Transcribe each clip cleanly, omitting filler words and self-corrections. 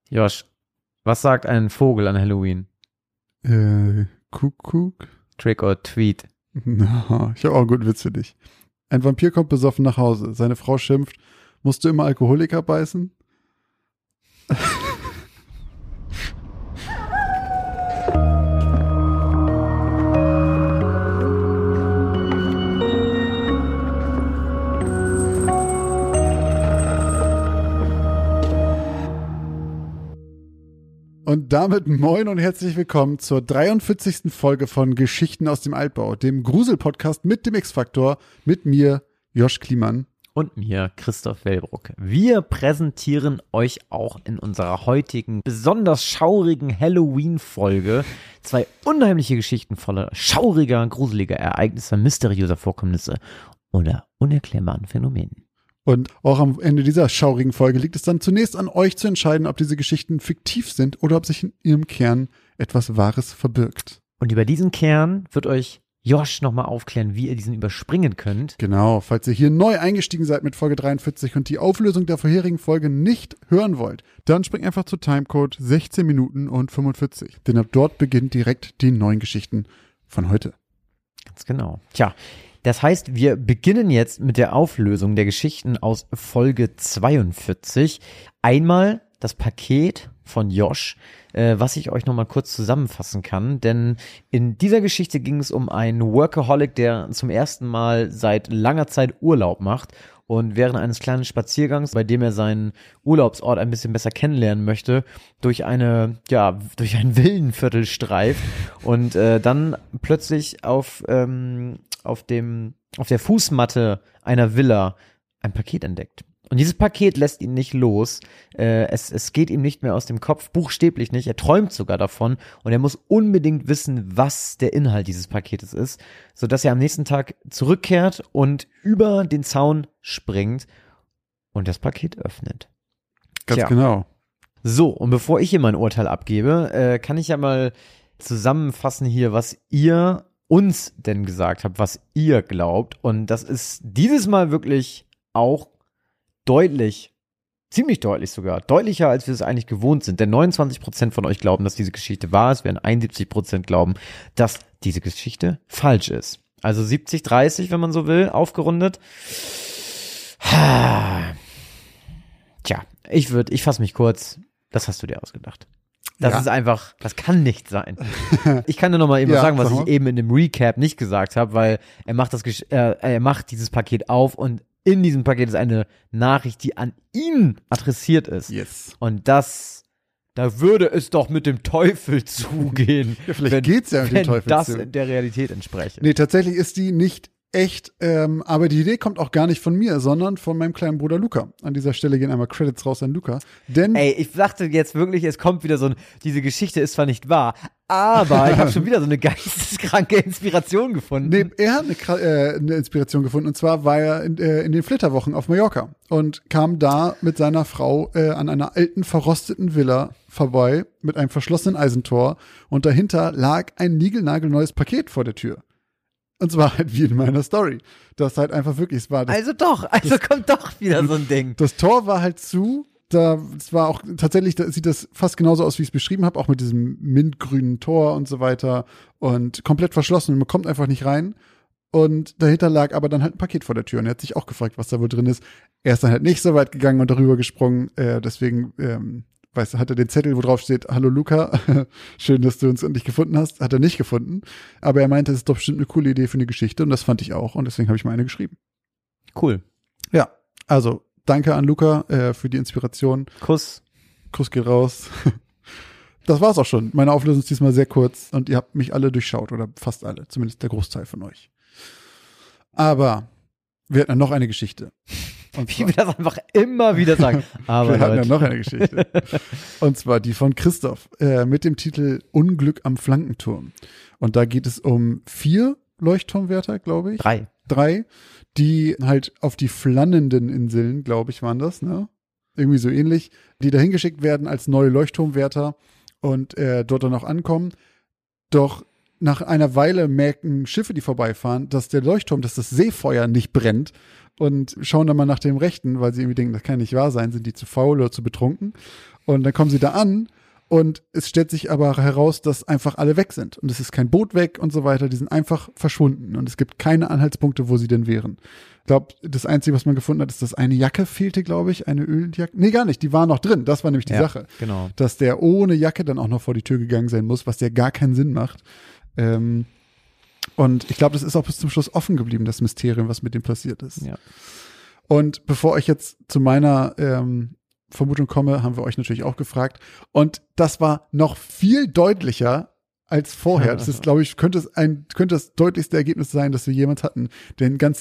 Josh, was sagt ein Vogel an Halloween? Kuckuck. Trick or Treat. Na, ich habe auch einen guten Witz für dich. Ein Vampir kommt besoffen nach Hause. Seine Frau schimpft, musst du immer Alkoholiker beißen? Und damit moin und herzlich willkommen zur 43. Folge von Geschichten aus dem Altbau, dem Grusel-Podcast mit dem X-Faktor, mit mir, Josh Kliemann. Und mir, Christoph Wellbrock. Wir präsentieren euch auch in unserer heutigen, besonders schaurigen Halloween-Folge 2 unheimliche Geschichten voller schauriger, gruseliger Ereignisse, mysteriöser Vorkommnisse oder unerklärbaren Phänomenen. Und auch am Ende dieser schaurigen Folge liegt es dann zunächst an euch zu entscheiden, ob diese Geschichten fiktiv sind oder ob sich in ihrem Kern etwas Wahres verbirgt. Und über diesen Kern wird euch Josh nochmal aufklären, wie ihr diesen überspringen könnt. Genau, falls ihr hier neu eingestiegen seid mit Folge 43 und die Auflösung der vorherigen Folge nicht hören wollt, dann springt einfach zu Timecode 16 Minuten und 45. Denn ab dort beginnen direkt die neuen Geschichten von heute. Ganz genau. Tja, das heißt, wir beginnen jetzt mit der Auflösung der Geschichten aus Folge 42. Einmal das Paket von Josh, was ich euch nochmal kurz zusammenfassen kann, denn in dieser Geschichte ging es um einen Workaholic, der zum ersten Mal seit langer Zeit Urlaub macht und während eines kleinen Spaziergangs, bei dem er seinen Urlaubsort ein bisschen besser kennenlernen möchte, durch ein Villenviertel streift und dann plötzlich auf der Fußmatte einer Villa ein Paket entdeckt. Und dieses Paket lässt ihn nicht los. Es geht ihm nicht mehr aus dem Kopf, buchstäblich nicht. Er träumt sogar davon und er muss unbedingt wissen, was der Inhalt dieses Paketes ist, sodass er am nächsten Tag zurückkehrt und über den Zaun springt und das Paket öffnet. Ganz genau. So, und bevor ich hier mein Urteil abgebe, kann ich ja mal zusammenfassen hier, was ihr uns denn gesagt habt, was ihr glaubt. Und das ist dieses Mal wirklich auch deutlich, ziemlich deutlich sogar, deutlicher, als wir es eigentlich gewohnt sind. Denn 29% von euch glauben, dass diese Geschichte wahr ist, während 71% glauben, dass diese Geschichte falsch ist. Also 70-30, wenn man so will, aufgerundet. Tja, ich fasse mich kurz. Das hast du dir ausgedacht. Das ist einfach, das kann nicht sein. Ich kann nur noch mal eben sagen, was ich eben in dem Recap nicht gesagt habe, weil er macht dieses Paket auf und in diesem Paket ist eine Nachricht, die an ihn adressiert ist. Yes. Und da würde es doch mit dem Teufel zugehen. Ja, vielleicht geht's ja mit dem Teufel das zu. der Realität entspreche. Nee, tatsächlich ist die nicht echt, aber die Idee kommt auch gar nicht von mir, sondern von meinem kleinen Bruder Luca. An dieser Stelle gehen einmal Credits raus an Luca. Denn ich dachte jetzt wirklich, es kommt wieder diese Geschichte ist zwar nicht wahr, aber ich habe schon wieder so eine geisteskranke Inspiration gefunden. Nee, er hat eine Inspiration gefunden, und zwar war er in den Flitterwochen auf Mallorca und kam da mit seiner Frau an einer alten, verrosteten Villa vorbei mit einem verschlossenen Eisentor und dahinter lag ein niegelnagelneues Paket vor der Tür. Und zwar halt wie in meiner Story. Das halt einfach wirklich, es war das, kommt doch wieder so ein Ding. Das Tor war halt zu, es war auch tatsächlich, da sieht das fast genauso aus, wie ich es beschrieben habe, auch mit diesem mintgrünen Tor und so weiter und komplett verschlossen und man kommt einfach nicht rein. Und dahinter lag aber dann halt ein Paket vor der Tür und er hat sich auch gefragt, was da wohl drin ist. Er ist dann halt nicht so weit gegangen und darüber gesprungen, deswegen hat er den Zettel, wo drauf steht, hallo Luca, schön, dass du uns endlich gefunden hast, hat er nicht gefunden. Aber er meinte, es ist doch bestimmt eine coole Idee für eine Geschichte und das fand ich auch und deswegen habe ich mal eine geschrieben. Cool. Ja, also danke an Luca für die Inspiration. Kuss geht raus. Das war's auch schon. Meine Auflösung ist diesmal sehr kurz und ihr habt mich alle durchschaut oder fast alle, zumindest der Großteil von euch. Aber wir hatten noch eine Geschichte. Wie wir das einfach immer wieder sagen. Aber wir hatten ja noch eine Geschichte. Und zwar die von Christoph mit dem Titel Unglück am Flankenturm. Und da geht es um 4 Leuchtturmwärter, glaube ich. 3, die halt auf die flannenden Inseln, glaube ich, waren das, ne? Irgendwie so ähnlich, die dahin geschickt werden als neue Leuchtturmwärter und dort dann auch ankommen. Doch nach einer Weile merken Schiffe, die vorbeifahren, dass der Leuchtturm, dass das Seefeuer nicht brennt und schauen dann mal nach dem Rechten, weil sie irgendwie denken, das kann nicht wahr sein, sind die zu faul oder zu betrunken Und dann kommen sie da an und es stellt sich aber heraus, dass einfach alle weg sind. Und es ist kein Boot weg und so weiter. Die sind einfach verschwunden. Und es gibt keine Anhaltspunkte, wo sie denn wären. Ich glaube, das Einzige, was man gefunden hat, ist, dass eine Jacke fehlte, glaube ich. Eine Öljacke. Nee, gar nicht. Die war noch drin. Das war nämlich die Sache. Genau. Dass der ohne Jacke dann auch noch vor die Tür gegangen sein muss, was ja gar keinen Sinn macht. Und ich glaube, das ist auch bis zum Schluss offen geblieben, das Mysterium, was mit dem passiert ist. Ja. Und bevor ich jetzt zu meiner Vermutung komme, haben wir euch natürlich auch gefragt. Und das war noch viel deutlicher als vorher. Das ist, glaube ich, könnte das deutlichste Ergebnis sein, das wir jemals hatten. Denn ganze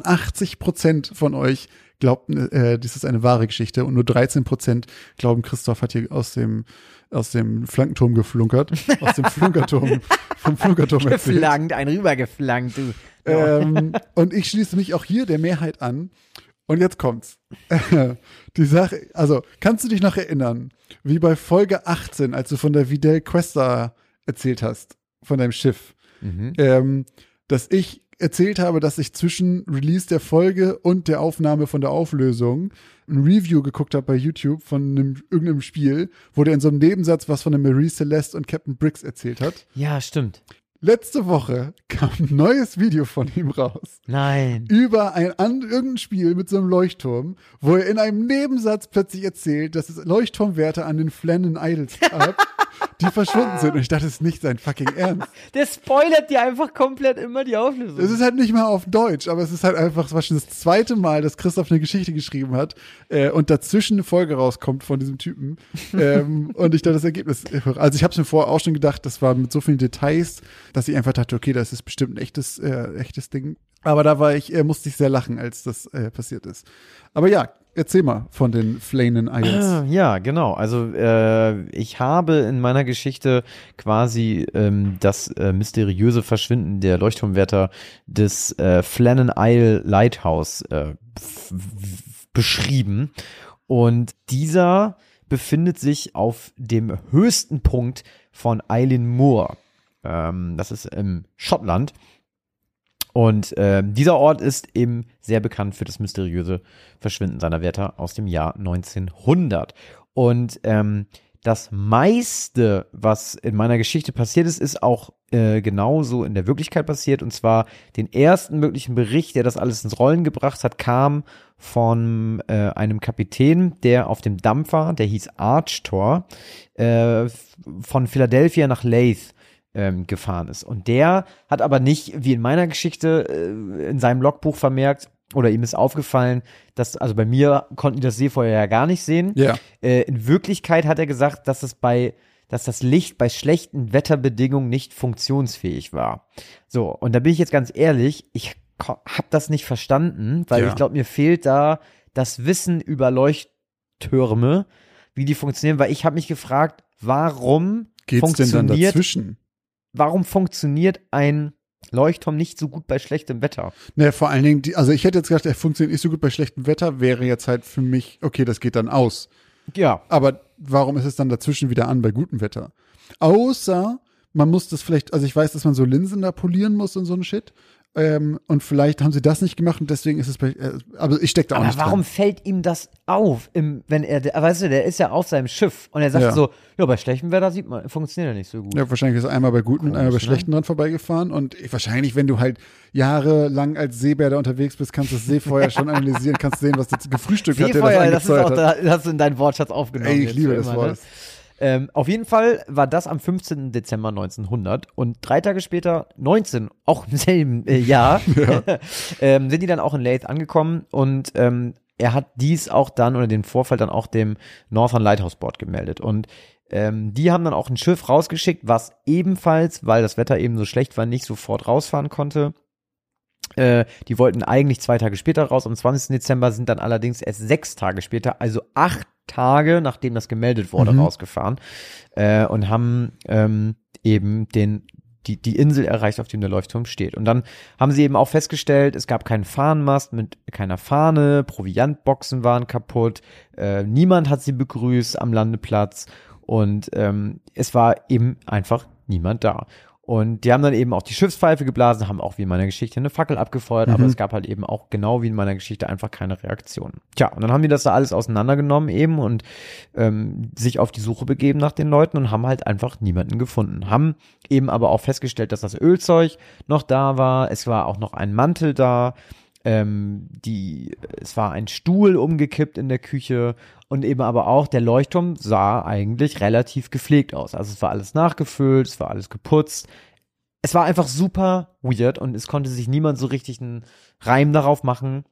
87% von euch glaubten, dies ist eine wahre Geschichte und nur 13% glauben, Christoph hat hier aus dem Flankenturm geflunkert. Aus dem Flunkerturm, vom Flunkerturm erzählt. Geflankt, ein rübergeflankt, du. Und ich schließe mich auch hier der Mehrheit an. Und jetzt kommt's. Die Sache, also, kannst du dich noch erinnern, wie bei Folge 18, als du von der Vidal Questa erzählt hast, von deinem Schiff, dass ich erzählt habe, dass ich zwischen Release der Folge und der Aufnahme von der Auflösung ein Review geguckt habe bei YouTube von irgendeinem Spiel, wo der in so einem Nebensatz was von der Marie Celeste und Captain Briggs erzählt hat. Ja, stimmt. Letzte Woche kam ein neues Video von ihm raus. Nein. Über irgendein Spiel mit so einem Leuchtturm, wo er in einem Nebensatz plötzlich erzählt, dass es Leuchtturmwärter an den Flannan Isles gab, die verschwunden sind. Und ich dachte, das ist nicht sein fucking Ernst. Der spoilert dir einfach komplett immer die Auflösung. Es ist halt nicht mal auf Deutsch, aber es ist halt einfach, es war schon das zweite Mal, dass Christoph eine Geschichte geschrieben hat und dazwischen eine Folge rauskommt von diesem Typen. Und ich dachte, das Ergebnis, also ich habe es mir vorher auch schon gedacht, das war mit so vielen Details, dass ich einfach dachte, okay, das ist bestimmt ein echtes Ding. Aber da musste ich sehr lachen, als das passiert ist. Aber ja, erzähl mal von den Flannan Isles. Ja, genau. Also ich habe in meiner Geschichte quasi das mysteriöse Verschwinden der Leuchtturmwärter des Flannan Isle Lighthouse beschrieben. Und dieser befindet sich auf dem höchsten Punkt von Eilean Moor. Das ist im Schottland. Und dieser Ort ist eben sehr bekannt für das mysteriöse Verschwinden seiner Wärter aus dem Jahr 1900. Und das meiste, was in meiner Geschichte passiert ist, ist auch genauso in der Wirklichkeit passiert. Und zwar den ersten möglichen Bericht, der das alles ins Rollen gebracht hat, kam von einem Kapitän, der auf dem Dampfer, der hieß Archtor, von Philadelphia nach Leith gefahren ist. Und der hat aber nicht, wie in meiner Geschichte, in seinem Logbuch vermerkt, oder ihm ist aufgefallen, dass, also bei mir konnten die das Seefeuer ja gar nicht sehen. Ja. In Wirklichkeit hat er gesagt, dass das Licht bei schlechten Wetterbedingungen nicht funktionsfähig war. So, und da bin ich jetzt ganz ehrlich, ich habe das nicht verstanden, weil ich glaube, mir fehlt da das Wissen über Leuchttürme, wie die funktionieren, weil ich habe mich gefragt, warum geht's denn dann dazwischen? Warum funktioniert ein Leuchtturm nicht so gut bei schlechtem Wetter? Naja, vor allen Dingen, also ich hätte jetzt gedacht, er funktioniert nicht so gut bei schlechtem Wetter, wäre jetzt halt für mich, okay, das geht dann aus. Ja. Aber warum ist es dann dazwischen wieder an bei gutem Wetter? Außer, man muss das vielleicht, also ich weiß, dass man so Linsen da polieren muss und so ein Shit. Und vielleicht haben sie das nicht gemacht und deswegen ist es bei, aber ich stecke da auch nicht dran. Aber warum dran. fällt ihm das auf, wenn er, weißt du, der ist ja auf seinem Schiff und er sagt so, ja, bei schlechtem Wetter funktioniert er nicht so gut. Ja, wahrscheinlich ist er einmal bei guten und einmal bei schlechten dran vorbeigefahren und wahrscheinlich, wenn du halt jahrelang als Seebär da unterwegs bist, kannst du das Seefeuer schon analysieren, kannst sehen, was das gefrühstückt hat, der das Seefeuer, angezeugt hat. Das hast du in deinen Wortschatz aufgenommen. Ey, ich liebe das Wort. Auf jeden Fall war das am 15. Dezember 1900 und 3 Tage später, 19, auch im selben Jahr, sind die dann auch in Leith angekommen und er hat dies auch dann oder den Vorfall dann auch dem Northern Lighthouse Board gemeldet und die haben dann auch ein Schiff rausgeschickt, was ebenfalls, weil das Wetter eben so schlecht war, nicht sofort rausfahren konnte. Die wollten eigentlich 2 Tage später raus, am 20. Dezember sind dann allerdings erst 6 Tage später, also 8 Tage, nachdem das gemeldet wurde, rausgefahren und haben eben die Insel erreicht, auf dem der Leuchtturm steht. Und dann haben sie eben auch festgestellt, es gab keinen Fahnenmast mit keiner Fahne, Proviantboxen waren kaputt, niemand hat sie begrüßt am Landeplatz und es war eben einfach niemand da. Und die haben dann eben auch die Schiffspfeife geblasen, haben auch wie in meiner Geschichte eine Fackel abgefeuert, aber es gab halt eben auch genau wie in meiner Geschichte einfach keine Reaktion. Tja, und dann haben die das da alles auseinandergenommen eben und sich auf die Suche begeben nach den Leuten und haben halt einfach niemanden gefunden. Haben eben aber auch festgestellt, dass das Ölzeug noch da war, es war auch noch ein Mantel da, es war ein Stuhl umgekippt in der Küche und eben aber auch der Leuchtturm sah eigentlich relativ gepflegt aus. Also es war alles nachgefüllt, es war alles geputzt. Es war einfach super weird und es konnte sich niemand so richtig einen Reim darauf machen,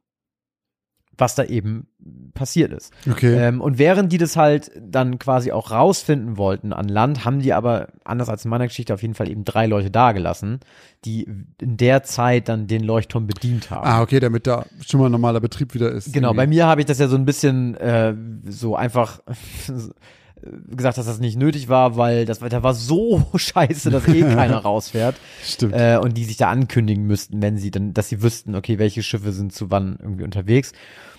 was da eben passiert ist. Okay. Und während die das halt dann quasi auch rausfinden wollten an Land, haben die aber, anders als in meiner Geschichte, auf jeden Fall eben 3 Leute dagelassen, die in der Zeit dann den Leuchtturm bedient haben. Ah, okay, damit da schon mal normaler Betrieb wieder ist. Genau, irgendwie. bei mir habe ich das ja so ein bisschen so einfach gesagt, dass das nicht nötig war, weil das Wetter war so scheiße, dass keiner rausfährt. Stimmt. Und die sich da ankündigen müssten, wenn sie dann, dass sie wüssten, okay, welche Schiffe sind zu wann irgendwie unterwegs.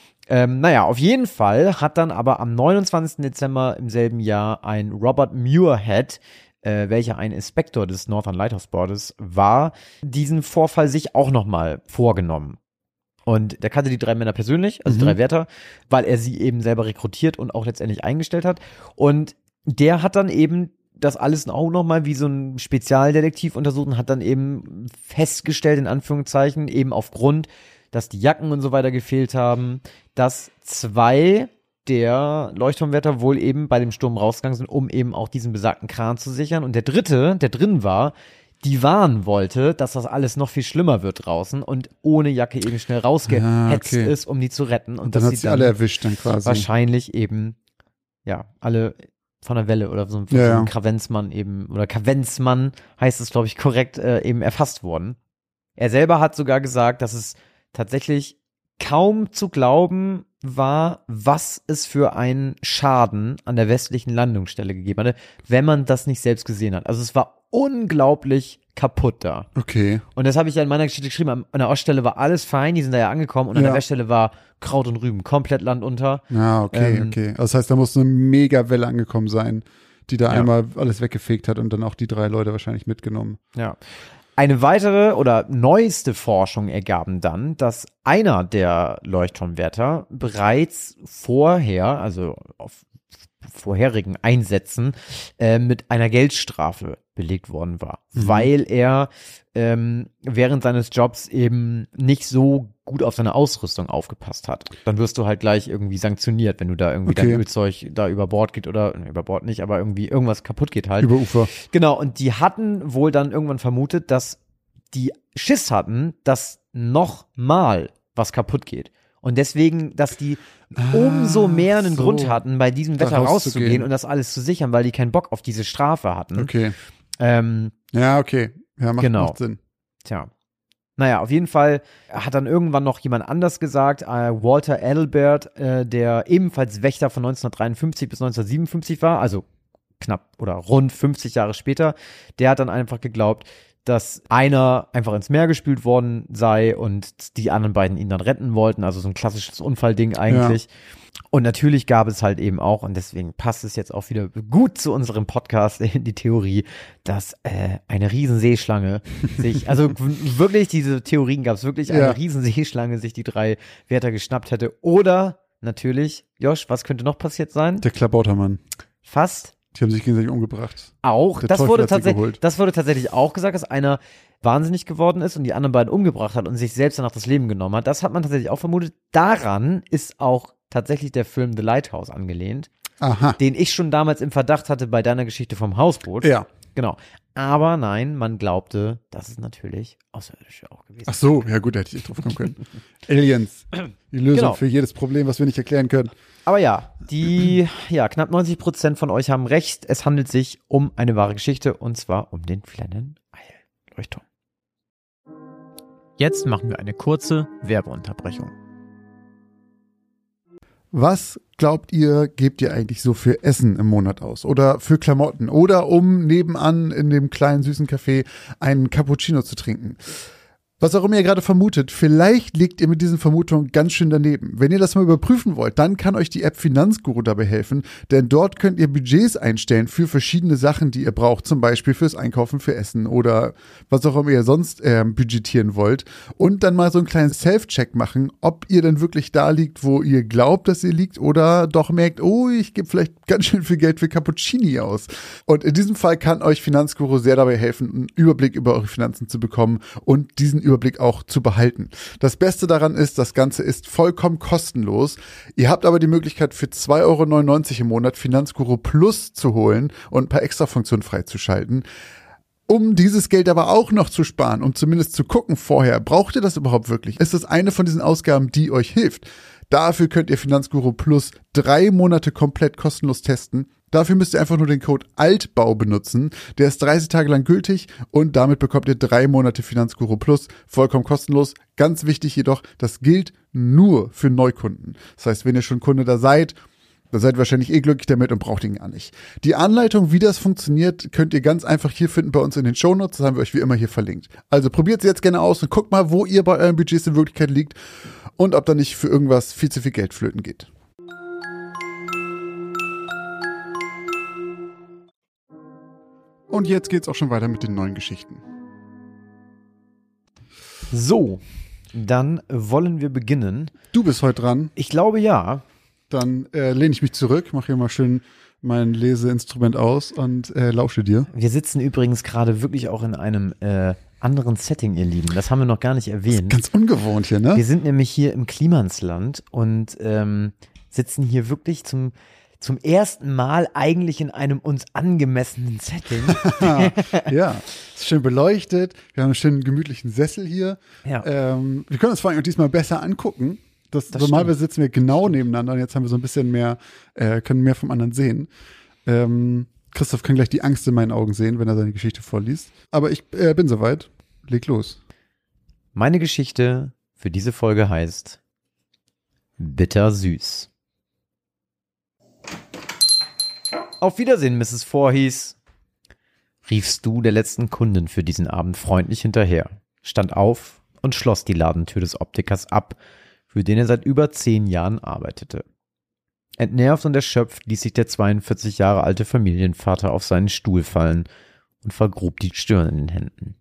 Naja, auf jeden Fall hat dann aber am 29. Dezember im selben Jahr ein Robert Muirhead, welcher ein Inspektor des Northern Lighthouse Boards war, diesen Vorfall sich auch nochmal vorgenommen. Und der kannte die 3 Männer persönlich, also 3 Wärter, weil er sie eben selber rekrutiert und auch letztendlich eingestellt hat. Und der hat dann eben das alles auch nochmal wie so ein Spezialdetektiv untersucht und hat dann eben festgestellt, in Anführungszeichen, eben aufgrund, dass die Jacken und so weiter gefehlt haben, dass 2 der Leuchtturmwärter wohl eben bei dem Sturm rausgegangen sind, um eben auch diesen besagten Kran zu sichern. Und der 3., der drin war, die warnen wollte, dass das alles noch viel schlimmer wird draußen und ohne Jacke eben schnell rausgehetzt ist, um die zu retten. Und dann dass hat sie alle erwischt dann quasi. Wahrscheinlich eben, ja, alle von der Welle oder so ein Kravenzmann eben, oder Kavenzmann heißt es, glaube ich, korrekt, eben erfasst worden. Er selber hat sogar gesagt, dass es tatsächlich kaum zu glauben war, was es für einen Schaden an der westlichen Landungsstelle gegeben hatte, wenn man das nicht selbst gesehen hat. Also es war unglaublich kaputt da. Okay. Und das habe ich ja in meiner Geschichte geschrieben. An der Oststelle war alles fein, die sind da ja angekommen und an der Weststelle war Kraut und Rüben, komplett Land unter. Ja, okay. Also das heißt, da muss eine mega Welle angekommen sein, die da einmal alles weggefegt hat und dann auch die 3 Leute wahrscheinlich mitgenommen. Ja. Eine weitere oder neueste Forschung ergaben dann, dass einer der Leuchtturmwärter bereits vorher, also auf vorherigen Einsätzen, mit einer Geldstrafe belegt worden war, weil er während seines Jobs eben nicht so gut auf seine Ausrüstung aufgepasst hat. Dann wirst du halt gleich irgendwie sanktioniert, wenn du da irgendwie dein Ölzeug da über Bord geht oder über Bord nicht, aber irgendwie irgendwas kaputt geht halt. Über Ufer. Genau, und die hatten wohl dann irgendwann vermutet, dass die Schiss hatten, dass noch mal was kaputt geht. Und deswegen, dass die umso mehr einen Grund hatten, bei diesem Wetter rauszugehen und das alles zu sichern, weil die keinen Bock auf diese Strafe hatten. Okay. Ja, okay. Ja, macht Sinn. Tja. Naja, auf jeden Fall hat dann irgendwann noch jemand anders gesagt, Walter Adelbert, der ebenfalls Wächter von 1953 bis 1957 war, also knapp oder rund 50 Jahre später, der hat dann einfach geglaubt, dass einer einfach ins Meer gespült worden sei und die anderen beiden ihn dann retten wollten, also so ein klassisches Unfallding eigentlich. Ja. Und natürlich gab es halt eben auch, und deswegen passt es jetzt auch wieder gut zu unserem Podcast in die Theorie, dass eine Riesenseeschlange sich, also wirklich diese Theorien gab es wirklich, eine Riesenseeschlange sich die 3 Wärter geschnappt hätte. Oder natürlich, Josh, was könnte noch passiert sein? Der Klabautermann. Fast. Die haben sich gegenseitig umgebracht. Auch, das wurde tatsächlich auch gesagt, dass einer wahnsinnig geworden ist und die anderen beiden umgebracht hat und sich selbst danach das Leben genommen hat. Das hat man tatsächlich auch vermutet. Daran ist auch tatsächlich der Film The Lighthouse angelehnt, den ich schon damals im Verdacht hatte bei deiner Geschichte vom Hausboot. Ja. Genau. Aber nein, man glaubte, dass es natürlich Außerirdische auch gewesen ist. Ach so, ja gut, da hätte ich drauf kommen können. Aliens, die Lösung für jedes Problem, was wir nicht erklären können. Aber ja, knapp 90% von euch haben recht. Es handelt sich um eine wahre Geschichte und zwar um den Flannan Isle Leuchtturm. Jetzt machen wir eine kurze Werbeunterbrechung. Was glaubt ihr, gebt ihr eigentlich so für Essen im Monat aus? Oder für Klamotten? Oder um nebenan in dem kleinen süßen Café einen Cappuccino zu trinken? Was auch immer ihr gerade vermutet, vielleicht liegt ihr mit diesen Vermutungen ganz schön daneben. Wenn ihr das mal überprüfen wollt, dann kann euch die App Finanzguru dabei helfen, denn dort könnt ihr Budgets einstellen für verschiedene Sachen, die ihr braucht, zum Beispiel fürs Einkaufen, für Essen oder was auch immer ihr sonst budgetieren wollt und dann mal so einen kleinen Self-Check machen, ob ihr denn wirklich da liegt, wo ihr glaubt, dass ihr liegt oder doch merkt, oh, ich gebe vielleicht ganz schön viel Geld für Cappuccini aus. Und in diesem Fall kann euch Finanzguru sehr dabei helfen, einen Überblick über eure Finanzen zu bekommen und diesen Überblick auch zu behalten. Das Beste daran ist, das Ganze ist vollkommen kostenlos. Ihr habt aber die Möglichkeit für 2,99 € im Monat Finanzguru Plus zu holen und ein paar Extrafunktionen freizuschalten. Um dieses Geld aber auch noch zu sparen, um zumindest zu gucken vorher, braucht ihr das überhaupt wirklich? Ist das eine von diesen Ausgaben, die euch hilft? Dafür könnt ihr Finanzguru Plus 3 Monate komplett kostenlos testen. Dafür müsst ihr einfach nur den Code ALTBAU benutzen. Der ist 30 Tage lang gültig und damit bekommt ihr 3 Monate Finanzguru Plus vollkommen kostenlos. Ganz wichtig jedoch, das gilt nur für Neukunden. Das heißt, wenn ihr schon Kunde da seid ihr wahrscheinlich glücklich damit und braucht ihn gar nicht. Die Anleitung, wie das funktioniert, könnt ihr ganz einfach hier finden bei uns in den Shownotes. Das haben wir euch wie immer hier verlinkt. Also probiert es jetzt gerne aus und guckt mal, wo ihr bei euren Budgets in Wirklichkeit liegt und ob da nicht für irgendwas viel zu viel Geld flöten geht. Und jetzt geht's auch schon weiter mit den neuen Geschichten. So, dann wollen wir beginnen. Du bist heute dran. Ich glaube, ja. Dann lehne ich mich zurück, mache hier mal schön mein Leseinstrument aus und lausche dir. Wir sitzen übrigens gerade wirklich auch in einem anderen Setting, ihr Lieben. Das haben wir noch gar nicht erwähnt. Ganz ungewohnt hier, ne? Wir sind nämlich hier im Klimansland und sitzen hier wirklich zum ersten Mal eigentlich in einem uns angemessenen Setting. Ja, ist schön beleuchtet. Wir haben einen schönen gemütlichen Sessel hier. Ja. Wir können uns vor allem auch diesmal besser angucken. Normalerweise sitzen wir genau nebeneinander und jetzt haben wir so ein bisschen mehr, können mehr vom anderen sehen. Christoph kann gleich die Angst in meinen Augen sehen, wenn er seine Geschichte vorliest. Aber ich bin soweit. Leg los. Meine Geschichte für diese Folge heißt Bittersüß. Auf Wiedersehen, Mrs. Voorhees, rief Stu der letzten Kundin für diesen Abend freundlich hinterher, stand auf und schloss die Ladentür des Optikers ab, für den er seit über 10 Jahren arbeitete. Entnervt und erschöpft ließ sich der 42 Jahre alte Familienvater auf seinen Stuhl fallen und vergrub die Stirn in den Händen.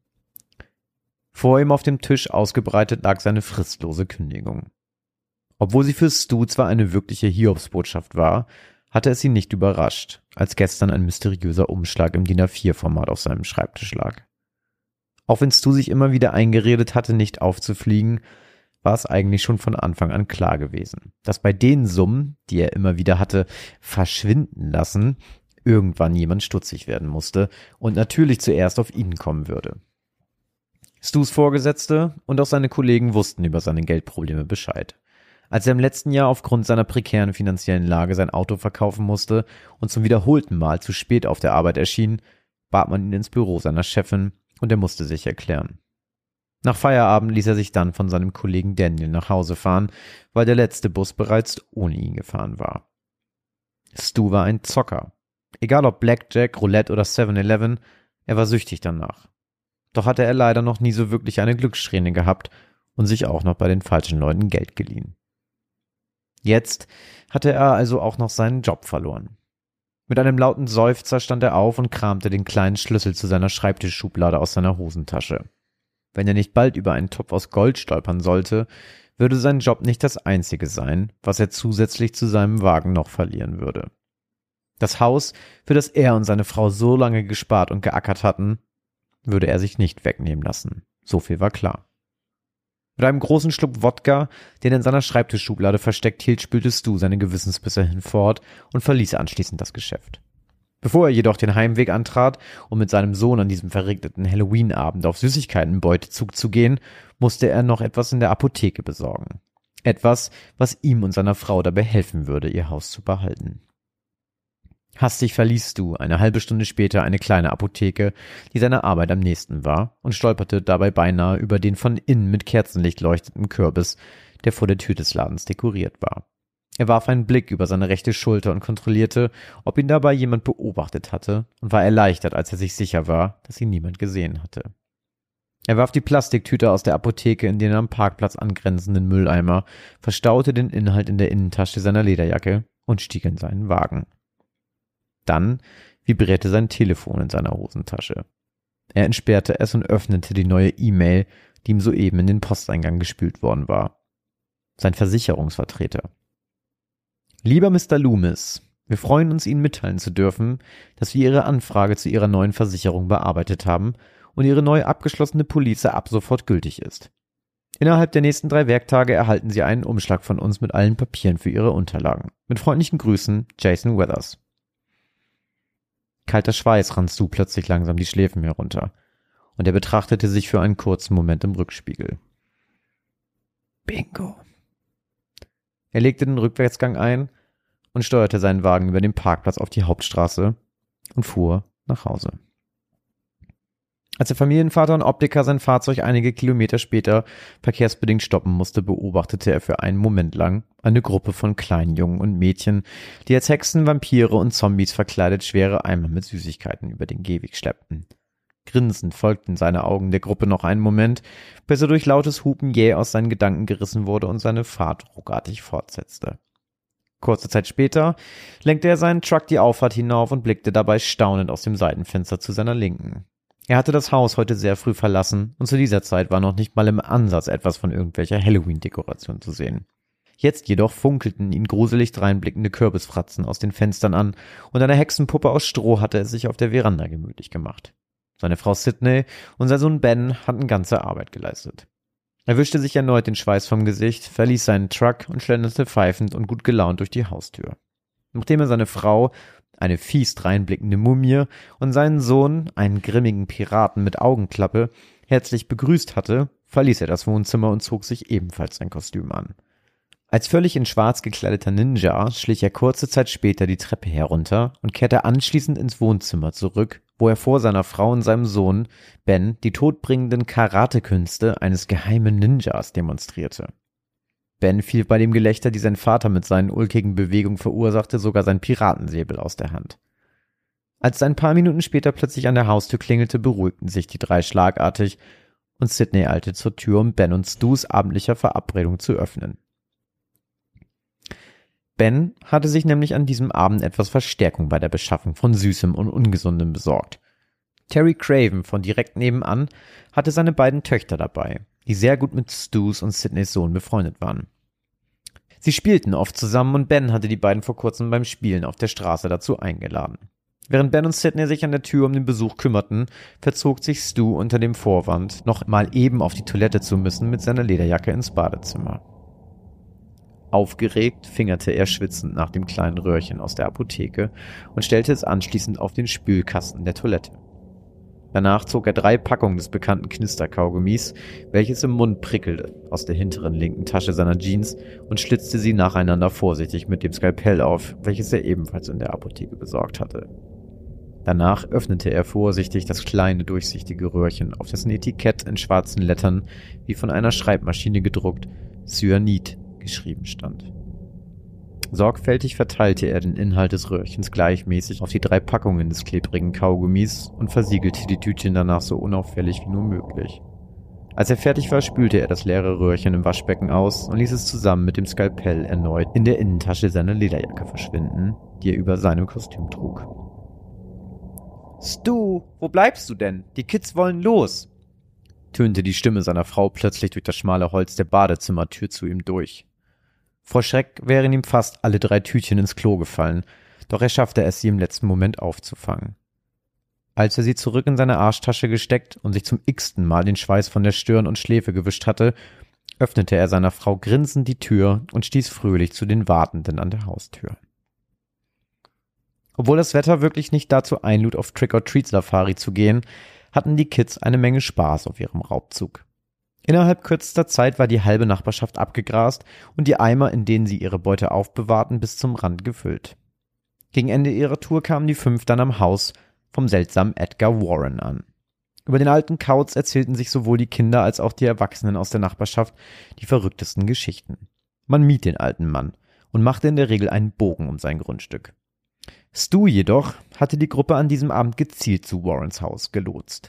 Vor ihm auf dem Tisch ausgebreitet lag seine fristlose Kündigung. Obwohl sie für Stu zwar eine wirkliche Hiobsbotschaft war, hatte es ihn nicht überrascht, als gestern ein mysteriöser Umschlag im DIN A4-Format auf seinem Schreibtisch lag. Auch wenn Stu sich immer wieder eingeredet hatte, nicht aufzufliegen, war es eigentlich schon von Anfang an klar gewesen, dass bei den Summen, die er immer wieder hatte verschwinden lassen, irgendwann jemand stutzig werden musste und natürlich zuerst auf ihn kommen würde. Stus Vorgesetzte und auch seine Kollegen wussten über seine Geldprobleme Bescheid. Als er im letzten Jahr aufgrund seiner prekären finanziellen Lage sein Auto verkaufen musste und zum wiederholten Mal zu spät auf der Arbeit erschien, bat man ihn ins Büro seiner Chefin und er musste sich erklären. Nach Feierabend ließ er sich dann von seinem Kollegen Daniel nach Hause fahren, weil der letzte Bus bereits ohne ihn gefahren war. Stu war ein Zocker. Egal ob Blackjack, Roulette oder 7-Eleven, er war süchtig danach. Doch hatte er leider noch nie so wirklich eine Glückssträhne gehabt und sich auch noch bei den falschen Leuten Geld geliehen. Jetzt hatte er also auch noch seinen Job verloren. Mit einem lauten Seufzer stand er auf und kramte den kleinen Schlüssel zu seiner Schreibtischschublade aus seiner Hosentasche. Wenn er nicht bald über einen Topf aus Gold stolpern sollte, würde sein Job nicht das einzige sein, was er zusätzlich zu seinem Wagen noch verlieren würde. Das Haus, für das er und seine Frau so lange gespart und geackert hatten, würde er sich nicht wegnehmen lassen. So viel war klar. Mit einem großen Schluck Wodka, den er in seiner Schreibtischschublade versteckt hielt, spülte Stu seine Gewissensbisse hinfort und verließ anschließend das Geschäft. Bevor er jedoch den Heimweg antrat, um mit seinem Sohn an diesem verregneten Halloween-Abend auf Süßigkeitenbeutezug zu gehen, musste er noch etwas in der Apotheke besorgen. Etwas, was ihm und seiner Frau dabei helfen würde, ihr Haus zu behalten. Hastig verließ Stu eine halbe Stunde später eine kleine Apotheke, die seiner Arbeit am nächsten war, und stolperte dabei beinahe über den von innen mit Kerzenlicht leuchtenden Kürbis, der vor der Tür des Ladens dekoriert war. Er warf einen Blick über seine rechte Schulter und kontrollierte, ob ihn dabei jemand beobachtet hatte, und war erleichtert, als er sich sicher war, dass ihn niemand gesehen hatte. Er warf die Plastiktüte aus der Apotheke in den am Parkplatz angrenzenden Mülleimer, verstaute den Inhalt in der Innentasche seiner Lederjacke und stieg in seinen Wagen. Dann vibrierte sein Telefon in seiner Hosentasche. Er entsperrte es und öffnete die neue E-Mail, die ihm soeben in den Posteingang gespült worden war. Sein Versicherungsvertreter. Lieber Mr. Loomis, wir freuen uns, Ihnen mitteilen zu dürfen, dass wir Ihre Anfrage zu Ihrer neuen Versicherung bearbeitet haben und Ihre neu abgeschlossene Police ab sofort gültig ist. Innerhalb der nächsten 3 Werktage erhalten Sie einen Umschlag von uns mit allen Papieren für Ihre Unterlagen. Mit freundlichen Grüßen, Jason Weathers. Kalter Schweiß rann Stu plötzlich langsam die Schläfen herunter, und er betrachtete sich für einen kurzen Moment im Rückspiegel. Bingo. Er legte den Rückwärtsgang ein und steuerte seinen Wagen über den Parkplatz auf die Hauptstraße und fuhr nach Hause. Als der Familienvater und Optiker sein Fahrzeug einige Kilometer später verkehrsbedingt stoppen musste, beobachtete er für einen Moment lang eine Gruppe von kleinen Jungen und Mädchen, die als Hexen, Vampire und Zombies verkleidet schwere Eimer mit Süßigkeiten über den Gehweg schleppten. Grinsend folgten seine Augen der Gruppe noch einen Moment, bis er durch lautes Hupen jäh aus seinen Gedanken gerissen wurde und seine Fahrt ruckartig fortsetzte. Kurze Zeit später lenkte er seinen Truck die Auffahrt hinauf und blickte dabei staunend aus dem Seitenfenster zu seiner Linken. Er hatte das Haus heute sehr früh verlassen und zu dieser Zeit war noch nicht mal im Ansatz etwas von irgendwelcher Halloween-Dekoration zu sehen. Jetzt jedoch funkelten ihn gruselig dreinblickende Kürbisfratzen aus den Fenstern an und eine Hexenpuppe aus Stroh hatte es sich auf der Veranda gemütlich gemacht. Seine Frau Sydney und sein Sohn Ben hatten ganze Arbeit geleistet. Er wischte sich erneut den Schweiß vom Gesicht, verließ seinen Truck und schlenderte pfeifend und gut gelaunt durch die Haustür. Nachdem er seine Frau, eine fies dreinblickende Mumie, und seinen Sohn, einen grimmigen Piraten mit Augenklappe, herzlich begrüßt hatte, verließ er das Wohnzimmer und zog sich ebenfalls sein Kostüm an. Als völlig in schwarz gekleideter Ninja schlich er kurze Zeit später die Treppe herunter und kehrte anschließend ins Wohnzimmer zurück, wo er vor seiner Frau und seinem Sohn, Ben, die todbringenden Karatekünste eines geheimen Ninjas demonstrierte. Ben fiel bei dem Gelächter, die sein Vater mit seinen ulkigen Bewegungen verursachte, sogar sein Piratensäbel aus der Hand. Als es ein paar Minuten später plötzlich an der Haustür klingelte, beruhigten sich die 3 schlagartig und Sydney eilte zur Tür, um Ben und Stus abendlicher Verabredung zu öffnen. Ben hatte sich nämlich an diesem Abend etwas Verstärkung bei der Beschaffung von Süßem und Ungesundem besorgt. Terry Craven von direkt nebenan hatte seine beiden Töchter dabei, die sehr gut mit Stus und Sydneys Sohn befreundet waren. Sie spielten oft zusammen und Ben hatte die beiden vor kurzem beim Spielen auf der Straße dazu eingeladen. Während Ben und Sydney sich an der Tür um den Besuch kümmerten, verzog sich Stu unter dem Vorwand, noch mal eben auf die Toilette zu müssen, mit seiner Lederjacke ins Badezimmer. Aufgeregt fingerte er schwitzend nach dem kleinen Röhrchen aus der Apotheke und stellte es anschließend auf den Spülkasten der Toilette. Danach zog er 3 Packungen des bekannten Knisterkaugummis, welches im Mund prickelte, aus der hinteren linken Tasche seiner Jeans und schlitzte sie nacheinander vorsichtig mit dem Skalpell auf, welches er ebenfalls in der Apotheke besorgt hatte. Danach öffnete er vorsichtig das kleine, durchsichtige Röhrchen, auf dessen Etikett in schwarzen Lettern, wie von einer Schreibmaschine gedruckt, Cyanid geschrieben stand. Sorgfältig verteilte er den Inhalt des Röhrchens gleichmäßig auf die 3 Packungen des klebrigen Kaugummis und versiegelte die Tütchen danach so unauffällig wie nur möglich. Als er fertig war, spülte er das leere Röhrchen im Waschbecken aus und ließ es zusammen mit dem Skalpell erneut in der Innentasche seiner Lederjacke verschwinden, die er über seinem Kostüm trug. »Stu, wo bleibst du denn? Die Kids wollen los!« tönte die Stimme seiner Frau plötzlich durch das schmale Holz der Badezimmertür zu ihm durch. Vor Schreck wären ihm fast alle 3 Tütchen ins Klo gefallen, doch er schaffte es, sie im letzten Moment aufzufangen. Als er sie zurück in seine Arschtasche gesteckt und sich zum x-ten Mal den Schweiß von der Stirn und Schläfe gewischt hatte, öffnete er seiner Frau grinsend die Tür und stieß fröhlich zu den Wartenden an der Haustür. Obwohl das Wetter wirklich nicht dazu einlud, auf Trick-or-Treat-Safari zu gehen, hatten die Kids eine Menge Spaß auf ihrem Raubzug. Innerhalb kürzester Zeit war die halbe Nachbarschaft abgegrast und die Eimer, in denen sie ihre Beute aufbewahrten, bis zum Rand gefüllt. Gegen Ende ihrer Tour kamen die 5 dann am Haus vom seltsamen Edgar Warren an. Über den alten Kauz erzählten sich sowohl die Kinder als auch die Erwachsenen aus der Nachbarschaft die verrücktesten Geschichten. Man mied den alten Mann und machte in der Regel einen Bogen um sein Grundstück. Stu jedoch hatte die Gruppe an diesem Abend gezielt zu Warrens Haus gelotst.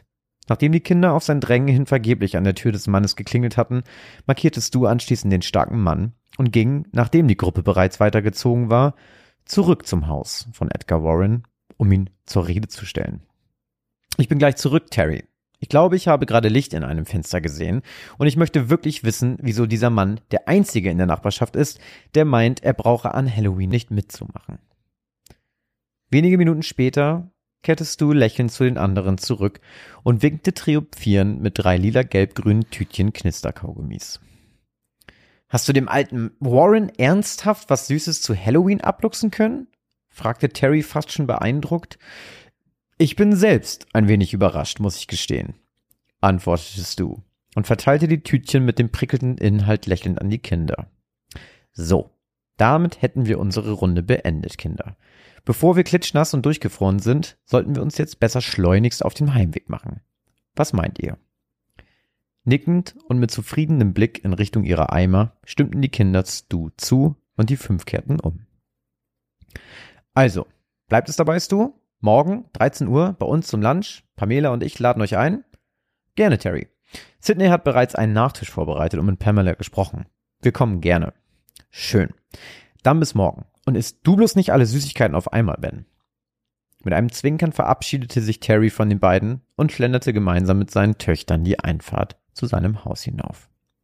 Nachdem die Kinder auf sein Drängen hin vergeblich an der Tür des Mannes geklingelt hatten, markierte Stu anschließend den starken Mann und ging, nachdem die Gruppe bereits weitergezogen war, zurück zum Haus von Edgar Warren, um ihn zur Rede zu stellen. Ich bin gleich zurück, Terry. Ich glaube, ich habe gerade Licht in einem Fenster gesehen und ich möchte wirklich wissen, wieso dieser Mann der Einzige in der Nachbarschaft ist, der meint, er brauche an Halloween nicht mitzumachen. Wenige Minuten später kehrte Stu lächelnd zu den anderen zurück und winkte triumphierend mit 3 lila-gelb-grünen Tütchen Knisterkaugummis. Hast du dem alten Warren ernsthaft was Süßes zu Halloween abluchsen können? Fragte Terry fast schon beeindruckt. Ich bin selbst ein wenig überrascht, muss ich gestehen, antwortete Stu und verteilte die Tütchen mit dem prickelnden Inhalt lächelnd an die Kinder. So, damit hätten wir unsere Runde beendet, Kinder. Bevor wir klitschnass und durchgefroren sind, sollten wir uns jetzt besser schleunigst auf den Heimweg machen. Was meint ihr? Nickend und mit zufriedenem Blick in Richtung ihrer Eimer stimmten die Kinder Stu zu und die 5 kehrten um. Also, bleibt es dabei, Stu? Morgen, 13 Uhr, bei uns zum Lunch. Pamela und ich laden euch ein. Gerne, Terry. Sydney hat bereits einen Nachtisch vorbereitet und mit Pamela gesprochen. Wir kommen gerne. Schön. Dann bis morgen. Und isst du bloß nicht alle Süßigkeiten auf einmal, Ben. Mit einem Zwinkern verabschiedete sich Terry von den beiden und schlenderte gemeinsam mit seinen Töchtern die Einfahrt zu seinem Haus hinauf.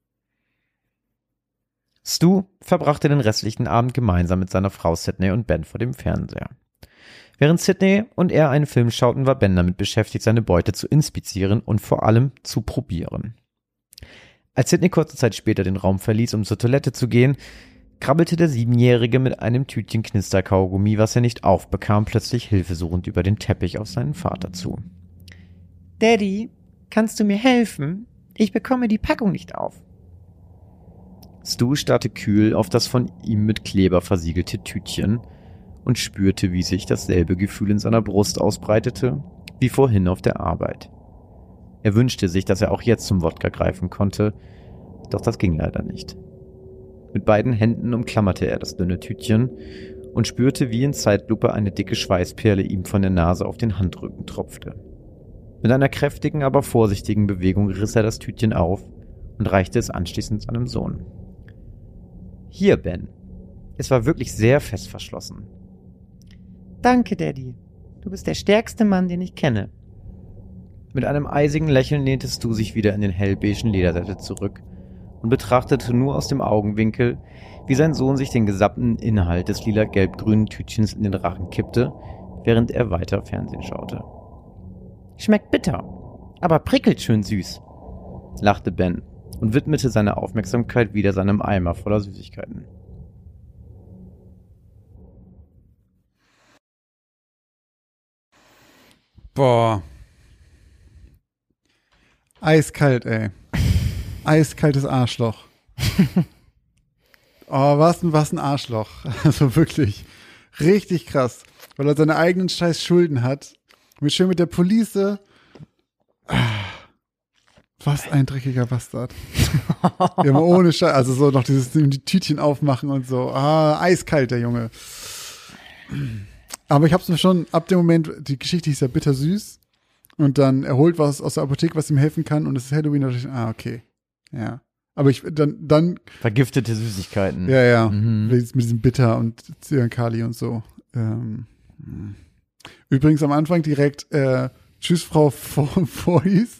Stu verbrachte den restlichen Abend gemeinsam mit seiner Frau Sydney und Ben vor dem Fernseher. Während Sydney und er einen Film schauten, war Ben damit beschäftigt, seine Beute zu inspizieren und vor allem zu probieren. Als Sydney kurze Zeit später den Raum verließ, um zur Toilette zu gehen, krabbelte der 7-Jährige mit einem Tütchen Knisterkaugummi, was er nicht aufbekam, plötzlich hilfesuchend über den Teppich auf seinen Vater zu. Daddy, kannst du mir helfen? Ich bekomme die Packung nicht auf. Stu starrte kühl auf das von ihm mit Kleber versiegelte Tütchen und spürte, wie sich dasselbe Gefühl in seiner Brust ausbreitete, wie vorhin auf der Arbeit. Er wünschte sich, dass er auch jetzt zum Wodka greifen konnte, doch das ging leider nicht. Mit beiden Händen umklammerte er das dünne Tütchen und spürte, wie in Zeitlupe eine dicke Schweißperle ihm von der Nase auf den Handrücken tropfte. Mit einer kräftigen, aber vorsichtigen Bewegung riss er das Tütchen auf und reichte es anschließend seinem Sohn. Hier, Ben. Es war wirklich sehr fest verschlossen. Danke, Daddy. Du bist der stärkste Mann, den ich kenne. Mit einem eisigen Lächeln lehnte Stu sich wieder in den hellbeigen Ledersessel zurück und betrachtete nur aus dem Augenwinkel, wie sein Sohn sich den gesamten Inhalt des lila-gelb-grünen Tütchens in den Rachen kippte, während er weiter Fernsehen schaute. Schmeckt bitter, aber prickelt schön süß, lachte Ben und widmete seine Aufmerksamkeit wieder seinem Eimer voller Süßigkeiten. Boah. Eiskalt, ey. Eiskaltes Arschloch. Oh, was ein Arschloch. Also wirklich richtig krass. Weil er seine eigenen scheiß Schulden hat. Und schön mit der Police. Was ein dreckiger Bastard. Ja, mal ohne Scheiß. Also so noch die Tütchen aufmachen und so. Eiskalt, der Junge. Aber ich hab's mir schon, ab dem Moment, die Geschichte ist ja bittersüß. Und dann er holt was aus der Apotheke, was ihm helfen kann. Und es ist Halloween. Und ich, okay. Ja. Aber dann vergiftete Süßigkeiten. Ja. Mit diesem Bitter und Zyankali und so. Übrigens am Anfang direkt Tschüss, Frau Voorhees.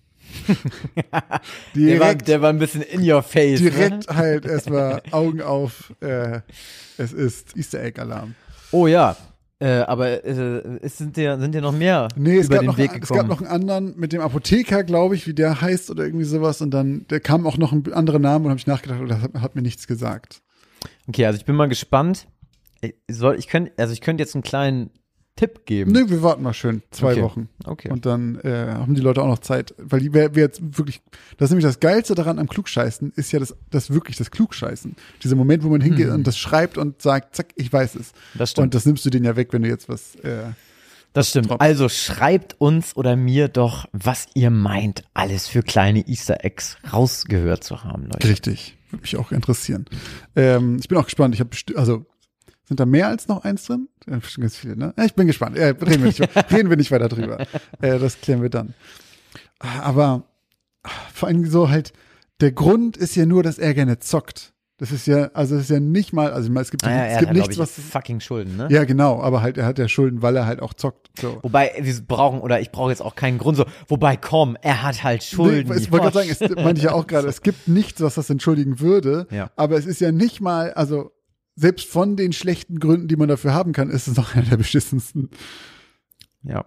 Der war ein bisschen in your face. Direkt halt erstmal Augen auf. Es ist Easter Egg Alarm. Oh ja. Aber sind dir noch mehr über den Weg gekommen? Es gab noch einen anderen mit dem Apotheker, glaube ich, wie der heißt oder irgendwie sowas. Und dann der kam auch noch ein anderer Name und habe ich nachgedacht, und das hat mir nichts gesagt. Okay, also ich bin mal gespannt. Ich könnte jetzt einen kleinen Tipp geben. Nee, wir warten mal schön 2 Wochen. Okay. Und dann haben die Leute auch noch Zeit. Weil wir jetzt wirklich, das ist nämlich das Geilste daran am Klugscheißen, ist ja das wirklich das Klugscheißen. Dieser Moment, wo man hingeht und das schreibt und sagt, zack, ich weiß es. Das stimmt. Und das nimmst du denen ja weg, wenn du jetzt was das stimmt. droppst. Also schreibt uns oder mir doch, was ihr meint, alles für kleine Easter Eggs rausgehört zu haben, Leute. Richtig. Würde mich auch interessieren. Ich bin auch gespannt. Sind da mehr als noch eins drin? Ja, bestimmt ganz viele, ne? Ja, ich bin gespannt. Reden wir nicht weiter drüber. Das klären wir dann. Aber vor allem so halt, der Grund ist ja nur, dass er gerne zockt. Das ist ja, also es ist ja nicht mal, also es gibt, er es gibt hat, nichts, was. fucking Schulden, ne? Ja, genau, aber halt, er hat ja Schulden, weil er halt auch zockt. So. Wobei, ich brauche jetzt auch keinen Grund so, wobei, komm, er hat halt Schulden. Nee, ich wollte gerade sagen, meinte ich ja auch gerade, es gibt nichts, was das entschuldigen würde, aber es ist ja nicht mal, also selbst von den schlechten Gründen, die man dafür haben kann, ist es noch einer der beschissensten. Ja.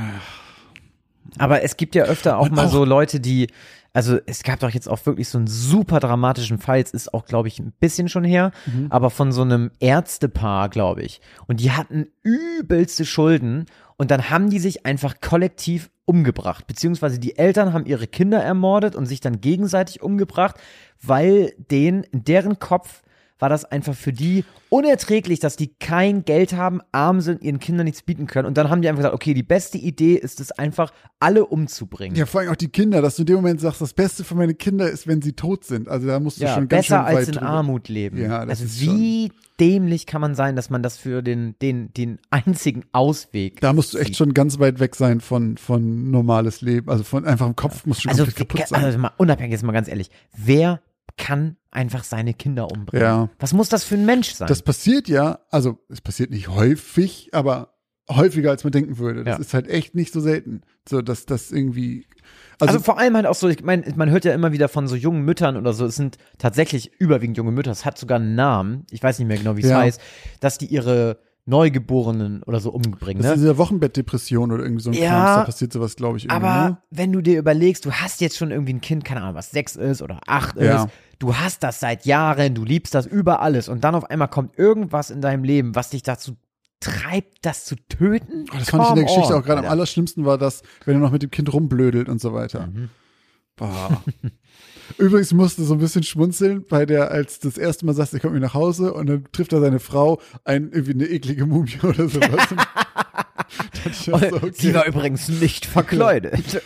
Aber es gibt ja öfter auch mal so Leute, die, also es gab doch jetzt auch wirklich so einen super dramatischen Fall, es ist auch, glaube ich, ein bisschen schon her, aber von so einem Ärztepaar, glaube ich. Und die hatten übelste Schulden und dann haben die sich einfach kollektiv umgebracht, beziehungsweise die Eltern haben ihre Kinder ermordet und sich dann gegenseitig umgebracht, weil in deren Kopf war das einfach für die unerträglich, dass die kein Geld haben, arm sind, ihren Kindern nichts bieten können. Und dann haben die einfach gesagt, okay, die beste Idee ist es einfach, alle umzubringen. Ja, vor allem auch die Kinder, dass du in dem Moment sagst, das Beste für meine Kinder ist, wenn sie tot sind. Also da musst du schon ganz schön weit besser als in drüber. Armut leben. Ja, das also ist wie dämlich kann man sein, dass man das für den einzigen Ausweg Da musst du echt schon ganz weit weg sein von normales Leben. Also von einfach im Kopf musst du schon komplett kaputt sein. Also mal unabhängig, jetzt mal ganz ehrlich, wer kann einfach seine Kinder umbringen? Ja. Was muss das für ein Mensch sein? Das passiert ja, also es passiert nicht häufig, aber häufiger als man denken würde. Das ist halt echt nicht so selten. So, dass das irgendwie. Also vor allem halt auch so, ich meine, man hört ja immer wieder von so jungen Müttern oder so, es sind tatsächlich überwiegend junge Mütter, es hat sogar einen Namen, ich weiß nicht mehr genau, wie es heißt, dass die ihre Neugeborenen oder so umbringen. Das ne? ist diese Wochenbettdepression oder irgendwie so ein Kram, da passiert sowas, glaube ich, irgendwie. Aber ne? wenn du dir überlegst, du hast jetzt schon irgendwie ein Kind, keine Ahnung, was 6 ist oder 8 ist, du hast das seit Jahren, du liebst das über alles und dann auf einmal kommt irgendwas in deinem Leben, was dich dazu treibt, das zu töten. Das fand ich in der Geschichte auch gerade am allerschlimmsten war das, wenn er noch mit dem Kind rumblödelt und so weiter. Boah. Übrigens musste so ein bisschen schmunzeln bei der, als das erste Mal sagt, er kommt mir nach Hause und dann trifft er seine Frau, irgendwie eine eklige Mumie oder sowas. So, okay. Sie war übrigens nicht verkleidet.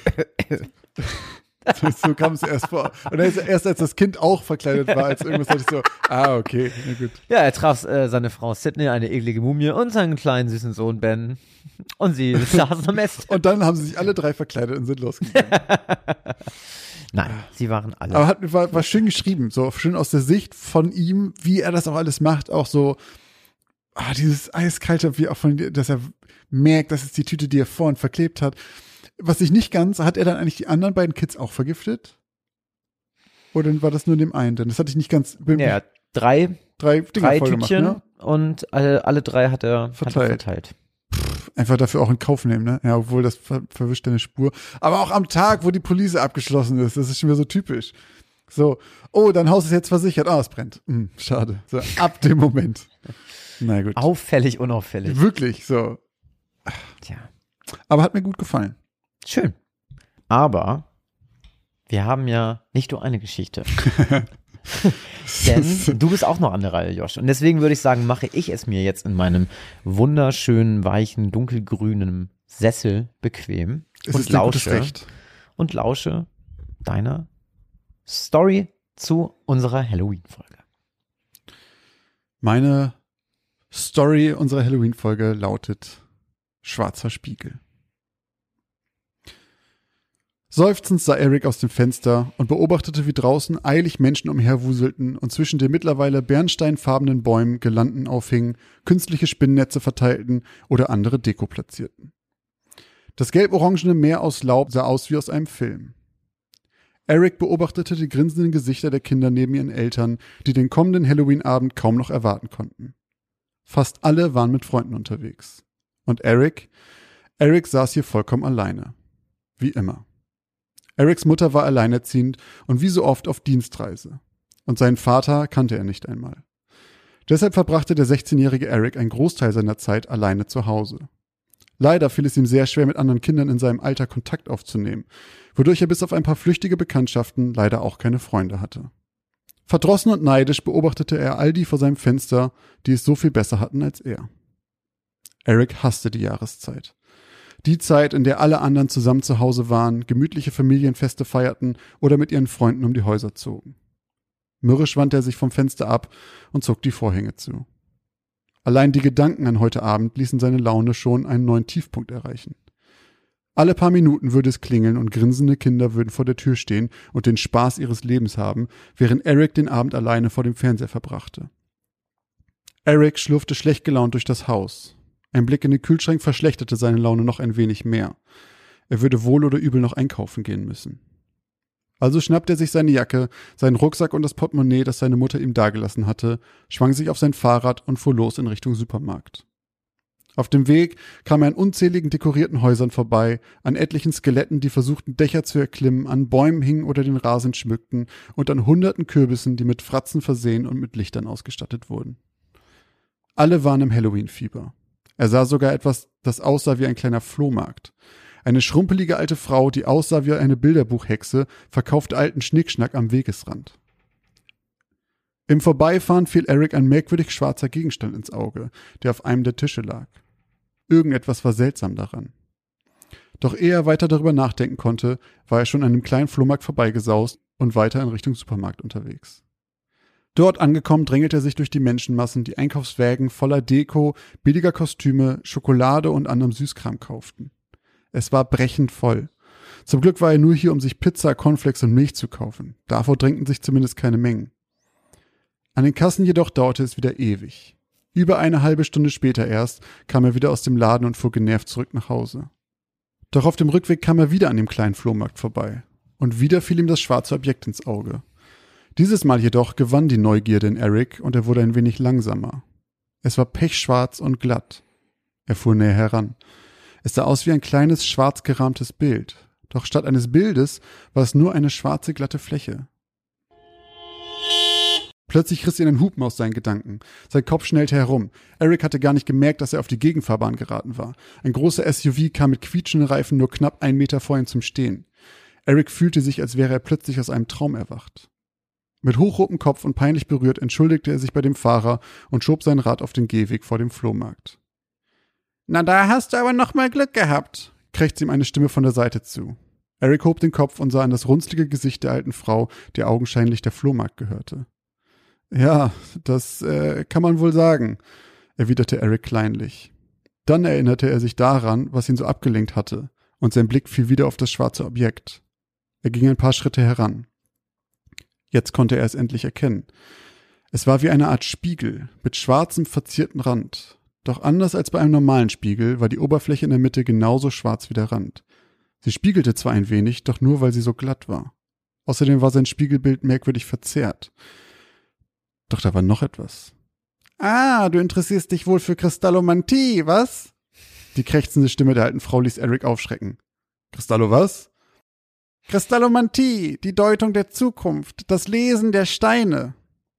So kam es erst vor. Und dann erst als das Kind auch verkleidet war, als irgendwas, dachte ich so, okay, na gut. Ja, er traf seine Frau Sydney, eine eklige Mumie, und seinen kleinen süßen Sohn Ben. Und sie saßen am Essen. Und dann haben sie sich alle 3 verkleidet und sind losgegangen. Nein, sie waren alle. Aber war schön geschrieben, so schön aus der Sicht von ihm, wie er das auch alles macht, auch so, dieses eiskalte, wie auch von, dass er merkt, das ist die Tüte, die er vorhin verklebt hat. Was ich nicht ganz, hat er dann eigentlich die anderen beiden Kids auch vergiftet? Oder war das nur dem einen? Denn das hatte ich nicht ganz. Ja, drei Dinger voll Tütchen gemacht, ne? Und alle 3 hat er verteilt. Einfach dafür auch in Kauf nehmen, ne? Ja, obwohl das verwischt eine Spur. Aber auch am Tag, wo die Police abgeschlossen ist, das ist schon wieder so typisch. So, dein Haus ist jetzt versichert. Es brennt. Schade. So, ab dem Moment. Na gut. Auffällig, unauffällig. Wirklich, so. Tja. Aber hat mir gut gefallen. Schön. Aber wir haben ja nicht nur eine Geschichte. Denn du bist auch noch an der Reihe, Josh. Und deswegen würde ich sagen, mache ich es mir jetzt in meinem wunderschönen, weichen, dunkelgrünen Sessel bequem und lausche deiner Story zu unserer Halloween-Folge. Meine Story unserer Halloween-Folge lautet Schwarzer Spiegel. Seufzend sah Eric aus dem Fenster und beobachtete, wie draußen eilig Menschen umherwuselten und zwischen den mittlerweile bernsteinfarbenen Bäumen Girlanden aufhingen, künstliche Spinnennetze verteilten oder andere Deko platzierten. Das gelb-orangene Meer aus Laub sah aus wie aus einem Film. Eric beobachtete die grinsenden Gesichter der Kinder neben ihren Eltern, die den kommenden Halloween-Abend kaum noch erwarten konnten. Fast alle waren mit Freunden unterwegs. Und Eric saß hier vollkommen alleine. Wie immer. Erics Mutter war alleinerziehend und wie so oft auf Dienstreise. Und seinen Vater kannte er nicht einmal. Deshalb verbrachte der 16-jährige Eric einen Großteil seiner Zeit alleine zu Hause. Leider fiel es ihm sehr schwer, mit anderen Kindern in seinem Alter Kontakt aufzunehmen, wodurch er bis auf ein paar flüchtige Bekanntschaften leider auch keine Freunde hatte. Verdrossen und neidisch beobachtete er all die vor seinem Fenster, die es so viel besser hatten als er. Eric hasste die Jahreszeit. Die Zeit, in der alle anderen zusammen zu Hause waren, gemütliche Familienfeste feierten oder mit ihren Freunden um die Häuser zogen. Mürrisch wandte er sich vom Fenster ab und zog die Vorhänge zu. Allein die Gedanken an heute Abend ließen seine Laune schon einen neuen Tiefpunkt erreichen. Alle paar Minuten würde es klingeln und grinsende Kinder würden vor der Tür stehen und den Spaß ihres Lebens haben, während Eric den Abend alleine vor dem Fernseher verbrachte. Eric schlurfte schlecht gelaunt durch das Haus. Ein Blick in den Kühlschrank verschlechterte seine Laune noch ein wenig mehr. Er würde wohl oder übel noch einkaufen gehen müssen. Also schnappte er sich seine Jacke, seinen Rucksack und das Portemonnaie, das seine Mutter ihm dagelassen hatte, schwang sich auf sein Fahrrad und fuhr los in Richtung Supermarkt. Auf dem Weg kam er an unzähligen dekorierten Häusern vorbei, an etlichen Skeletten, die versuchten, Dächer zu erklimmen, an Bäumen hingen oder den Rasen schmückten und an hunderten Kürbissen, die mit Fratzen versehen und mit Lichtern ausgestattet wurden. Alle waren im Halloween-Fieber. Er sah sogar etwas, das aussah wie ein kleiner Flohmarkt. Eine schrumpelige alte Frau, die aussah wie eine Bilderbuchhexe, verkaufte alten Schnickschnack am Wegesrand. Im Vorbeifahren fiel Eric ein merkwürdig schwarzer Gegenstand ins Auge, der auf einem der Tische lag. Irgendetwas war seltsam daran. Doch ehe er weiter darüber nachdenken konnte, war er schon an einem kleinen Flohmarkt vorbeigesaust und weiter in Richtung Supermarkt unterwegs. Dort angekommen drängelte er sich durch die Menschenmassen, die Einkaufswägen voller Deko, billiger Kostüme, Schokolade und anderem Süßkram kauften. Es war brechend voll. Zum Glück war er nur hier, um sich Pizza, Cornflakes und Milch zu kaufen. Davor drängten sich zumindest keine Mengen. An den Kassen jedoch dauerte es wieder ewig. Über eine halbe Stunde später erst kam er wieder aus dem Laden und fuhr genervt zurück nach Hause. Doch auf dem Rückweg kam er wieder an dem kleinen Flohmarkt vorbei. Und wieder fiel ihm das schwarze Objekt ins Auge. Dieses Mal jedoch gewann die Neugierde in Eric und er wurde ein wenig langsamer. Es war pechschwarz und glatt. Er fuhr näher heran. Es sah aus wie ein kleines, schwarz gerahmtes Bild. Doch statt eines Bildes war es nur eine schwarze, glatte Fläche. Plötzlich riss ihn ein Hupen aus seinen Gedanken. Sein Kopf schnellte herum. Eric hatte gar nicht gemerkt, dass er auf die Gegenfahrbahn geraten war. Ein großer SUV kam mit quietschenden Reifen nur knapp 1 Meter vor ihm zum Stehen. Eric fühlte sich, als wäre er plötzlich aus einem Traum erwacht. Mit hochrotem Kopf und peinlich berührt entschuldigte er sich bei dem Fahrer und schob sein Rad auf den Gehweg vor dem Flohmarkt. »Na, da hast du aber noch mal Glück gehabt«, krächzte ihm eine Stimme von der Seite zu. Eric hob den Kopf und sah in das runzlige Gesicht der alten Frau, der augenscheinlich der Flohmarkt gehörte. »Ja, das kann man wohl sagen«, erwiderte Eric kleinlich. Dann erinnerte er sich daran, was ihn so abgelenkt hatte, und sein Blick fiel wieder auf das schwarze Objekt. Er ging ein paar Schritte heran. Jetzt konnte er es endlich erkennen. Es war wie eine Art Spiegel mit schwarzem, verzierten Rand. Doch anders als bei einem normalen Spiegel war die Oberfläche in der Mitte genauso schwarz wie der Rand. Sie spiegelte zwar ein wenig, doch nur, weil sie so glatt war. Außerdem war sein Spiegelbild merkwürdig verzerrt. Doch da war noch etwas. »Ah, du interessierst dich wohl für Kristallomantie, was?« Die krächzende Stimme der alten Frau ließ Eric aufschrecken. »Kristallo was?« »Kristallomantie, die Deutung der Zukunft, das Lesen der Steine.«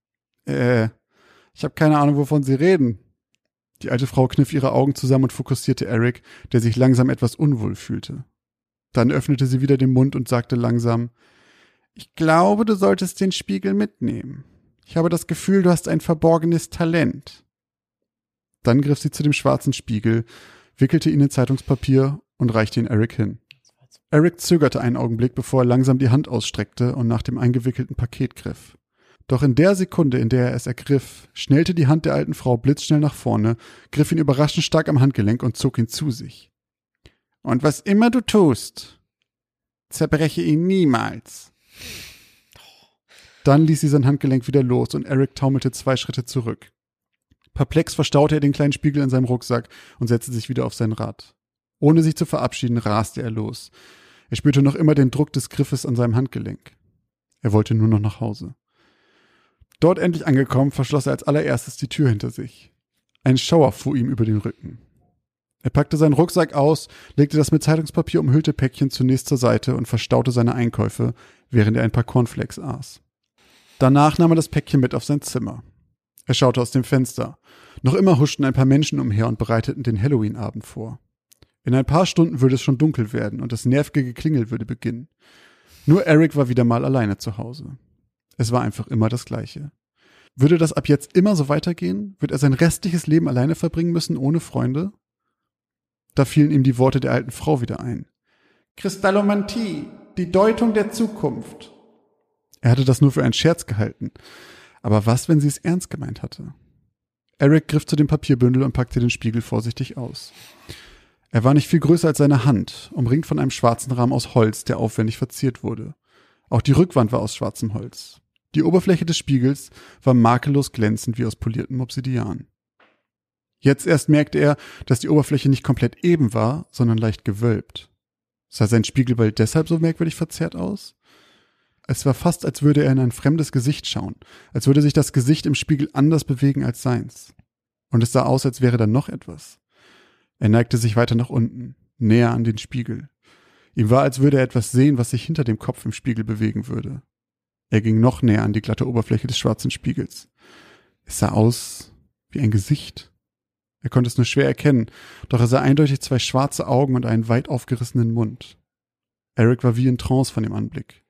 Ich habe keine Ahnung, wovon Sie reden.« Die alte Frau kniff ihre Augen zusammen und fokussierte Eric, der sich langsam etwas unwohl fühlte. Dann öffnete sie wieder den Mund und sagte langsam, »Ich glaube, du solltest den Spiegel mitnehmen. Ich habe das Gefühl, du hast ein verborgenes Talent.« Dann griff sie zu dem schwarzen Spiegel, wickelte ihn in Zeitungspapier und reichte ihn Eric hin. Eric zögerte einen Augenblick, bevor er langsam die Hand ausstreckte und nach dem eingewickelten Paket griff. Doch in der Sekunde, in der er es ergriff, schnellte die Hand der alten Frau blitzschnell nach vorne, griff ihn überraschend stark am Handgelenk und zog ihn zu sich. »Und was immer du tust, zerbreche ihn niemals.« Dann ließ sie sein Handgelenk wieder los und Eric taumelte 2 Schritte zurück. Perplex verstaute er den kleinen Spiegel in seinem Rucksack und setzte sich wieder auf sein Rad. Ohne sich zu verabschieden, raste er los. Er spürte noch immer den Druck des Griffes an seinem Handgelenk. Er wollte nur noch nach Hause. Dort endlich angekommen, verschloss er als allererstes die Tür hinter sich. Ein Schauer fuhr ihm über den Rücken. Er packte seinen Rucksack aus, legte das mit Zeitungspapier umhüllte Päckchen zunächst zur Seite und verstaute seine Einkäufe, während er ein paar Cornflakes aß. Danach nahm er das Päckchen mit auf sein Zimmer. Er schaute aus dem Fenster. Noch immer huschten ein paar Menschen umher und bereiteten den Halloween-Abend vor. In ein paar Stunden würde es schon dunkel werden und das nervige Geklingel würde beginnen. Nur Eric war wieder mal alleine zu Hause. Es war einfach immer das Gleiche. Würde das ab jetzt immer so weitergehen? Wird er sein restliches Leben alleine verbringen müssen, ohne Freunde? Da fielen ihm die Worte der alten Frau wieder ein. »Kristallomantie, die Deutung der Zukunft.« Er hatte das nur für einen Scherz gehalten. Aber was, wenn sie es ernst gemeint hatte? Eric griff zu dem Papierbündel und packte den Spiegel vorsichtig aus. Er war nicht viel größer als seine Hand, umringt von einem schwarzen Rahmen aus Holz, der aufwendig verziert wurde. Auch die Rückwand war aus schwarzem Holz. Die Oberfläche des Spiegels war makellos glänzend wie aus poliertem Obsidian. Jetzt erst merkte er, dass die Oberfläche nicht komplett eben war, sondern leicht gewölbt. Sah sein Spiegelbild deshalb so merkwürdig verzerrt aus? Es war fast, als würde er in ein fremdes Gesicht schauen, als würde sich das Gesicht im Spiegel anders bewegen als seins. Und es sah aus, als wäre da noch etwas. Er neigte sich weiter nach unten, näher an den Spiegel. Ihm war, als würde er etwas sehen, was sich hinter dem Kopf im Spiegel bewegen würde. Er ging noch näher an die glatte Oberfläche des schwarzen Spiegels. Es sah aus wie ein Gesicht. Er konnte es nur schwer erkennen, doch er sah eindeutig 2 schwarze Augen und einen weit aufgerissenen Mund. Eric war wie in Trance von dem Anblick.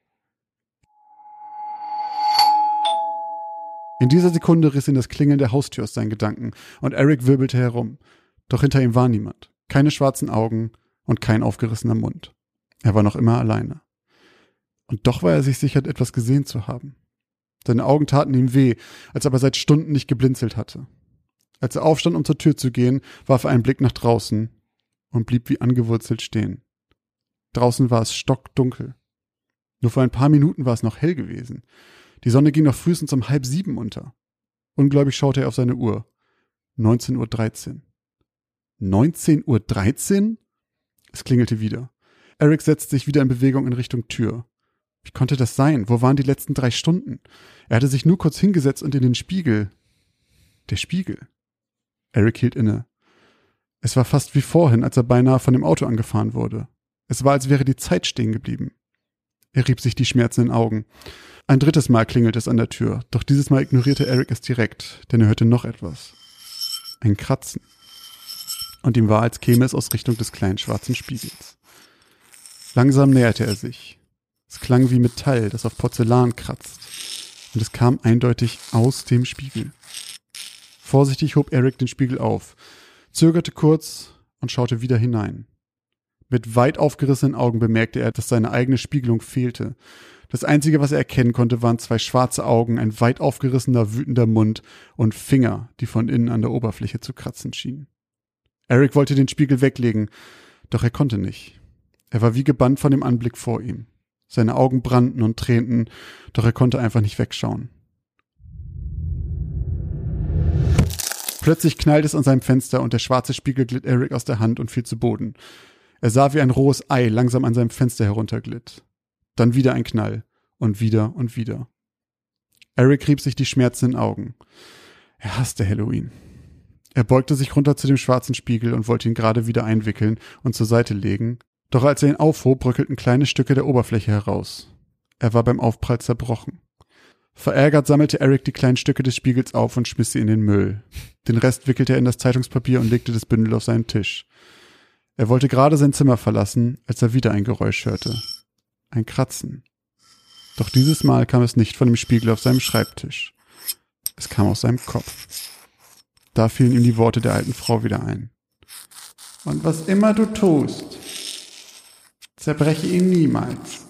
In dieser Sekunde riss ihn das Klingeln der Haustür aus seinen Gedanken und Eric wirbelte herum. Doch hinter ihm war niemand. Keine schwarzen Augen und kein aufgerissener Mund. Er war noch immer alleine. Und doch war er sich sicher, etwas gesehen zu haben. Seine Augen taten ihm weh, als ob er seit Stunden nicht geblinzelt hatte. Als er aufstand, um zur Tür zu gehen, warf er einen Blick nach draußen und blieb wie angewurzelt stehen. Draußen war es stockdunkel. Nur vor ein paar Minuten war es noch hell gewesen. Die Sonne ging noch frühestens um 6:30 unter. Ungläubig schaute er auf seine Uhr. 19:13 Uhr. 19:13 Uhr? Es klingelte wieder. Eric setzte sich wieder in Bewegung in Richtung Tür. Wie konnte das sein? Wo waren die letzten 3 Stunden? Er hatte sich nur kurz hingesetzt und in den Spiegel. Der Spiegel. Eric hielt inne. Es war fast wie vorhin, als er beinahe von dem Auto angefahren wurde. Es war, als wäre die Zeit stehen geblieben. Er rieb sich die schmerzenden Augen. Ein 3. Mal klingelte es an der Tür, doch dieses Mal ignorierte Eric es direkt, denn er hörte noch etwas. Ein Kratzen. Und ihm war, als käme es aus Richtung des kleinen schwarzen Spiegels. Langsam näherte er sich. Es klang wie Metall, das auf Porzellan kratzt. Und es kam eindeutig aus dem Spiegel. Vorsichtig hob Eric den Spiegel auf, zögerte kurz und schaute wieder hinein. Mit weit aufgerissenen Augen bemerkte er, dass seine eigene Spiegelung fehlte. Das Einzige, was er erkennen konnte, waren 2 schwarze Augen, ein weit aufgerissener, wütender Mund und Finger, die von innen an der Oberfläche zu kratzen schienen. Eric wollte den Spiegel weglegen, doch er konnte nicht. Er war wie gebannt von dem Anblick vor ihm. Seine Augen brannten und tränten, doch er konnte einfach nicht wegschauen. Plötzlich knallte es an seinem Fenster und der schwarze Spiegel glitt Eric aus der Hand und fiel zu Boden. Er sah, wie ein rohes Ei langsam an seinem Fenster herunterglitt. Dann wieder ein Knall und wieder und wieder. Eric rieb sich die schmerzenden Augen. Er hasste Halloween. Er beugte sich runter zu dem schwarzen Spiegel und wollte ihn gerade wieder einwickeln und zur Seite legen, doch als er ihn aufhob, bröckelten kleine Stücke der Oberfläche heraus. Er war beim Aufprall zerbrochen. Verärgert sammelte Eric die kleinen Stücke des Spiegels auf und schmiss sie in den Müll. Den Rest wickelte er in das Zeitungspapier und legte das Bündel auf seinen Tisch. Er wollte gerade sein Zimmer verlassen, als er wieder ein Geräusch hörte. Ein Kratzen. Doch dieses Mal kam es nicht von dem Spiegel auf seinem Schreibtisch. Es kam aus seinem Kopf. Da fielen ihm die Worte der alten Frau wieder ein. Und was immer du tust, zerbreche ihn niemals.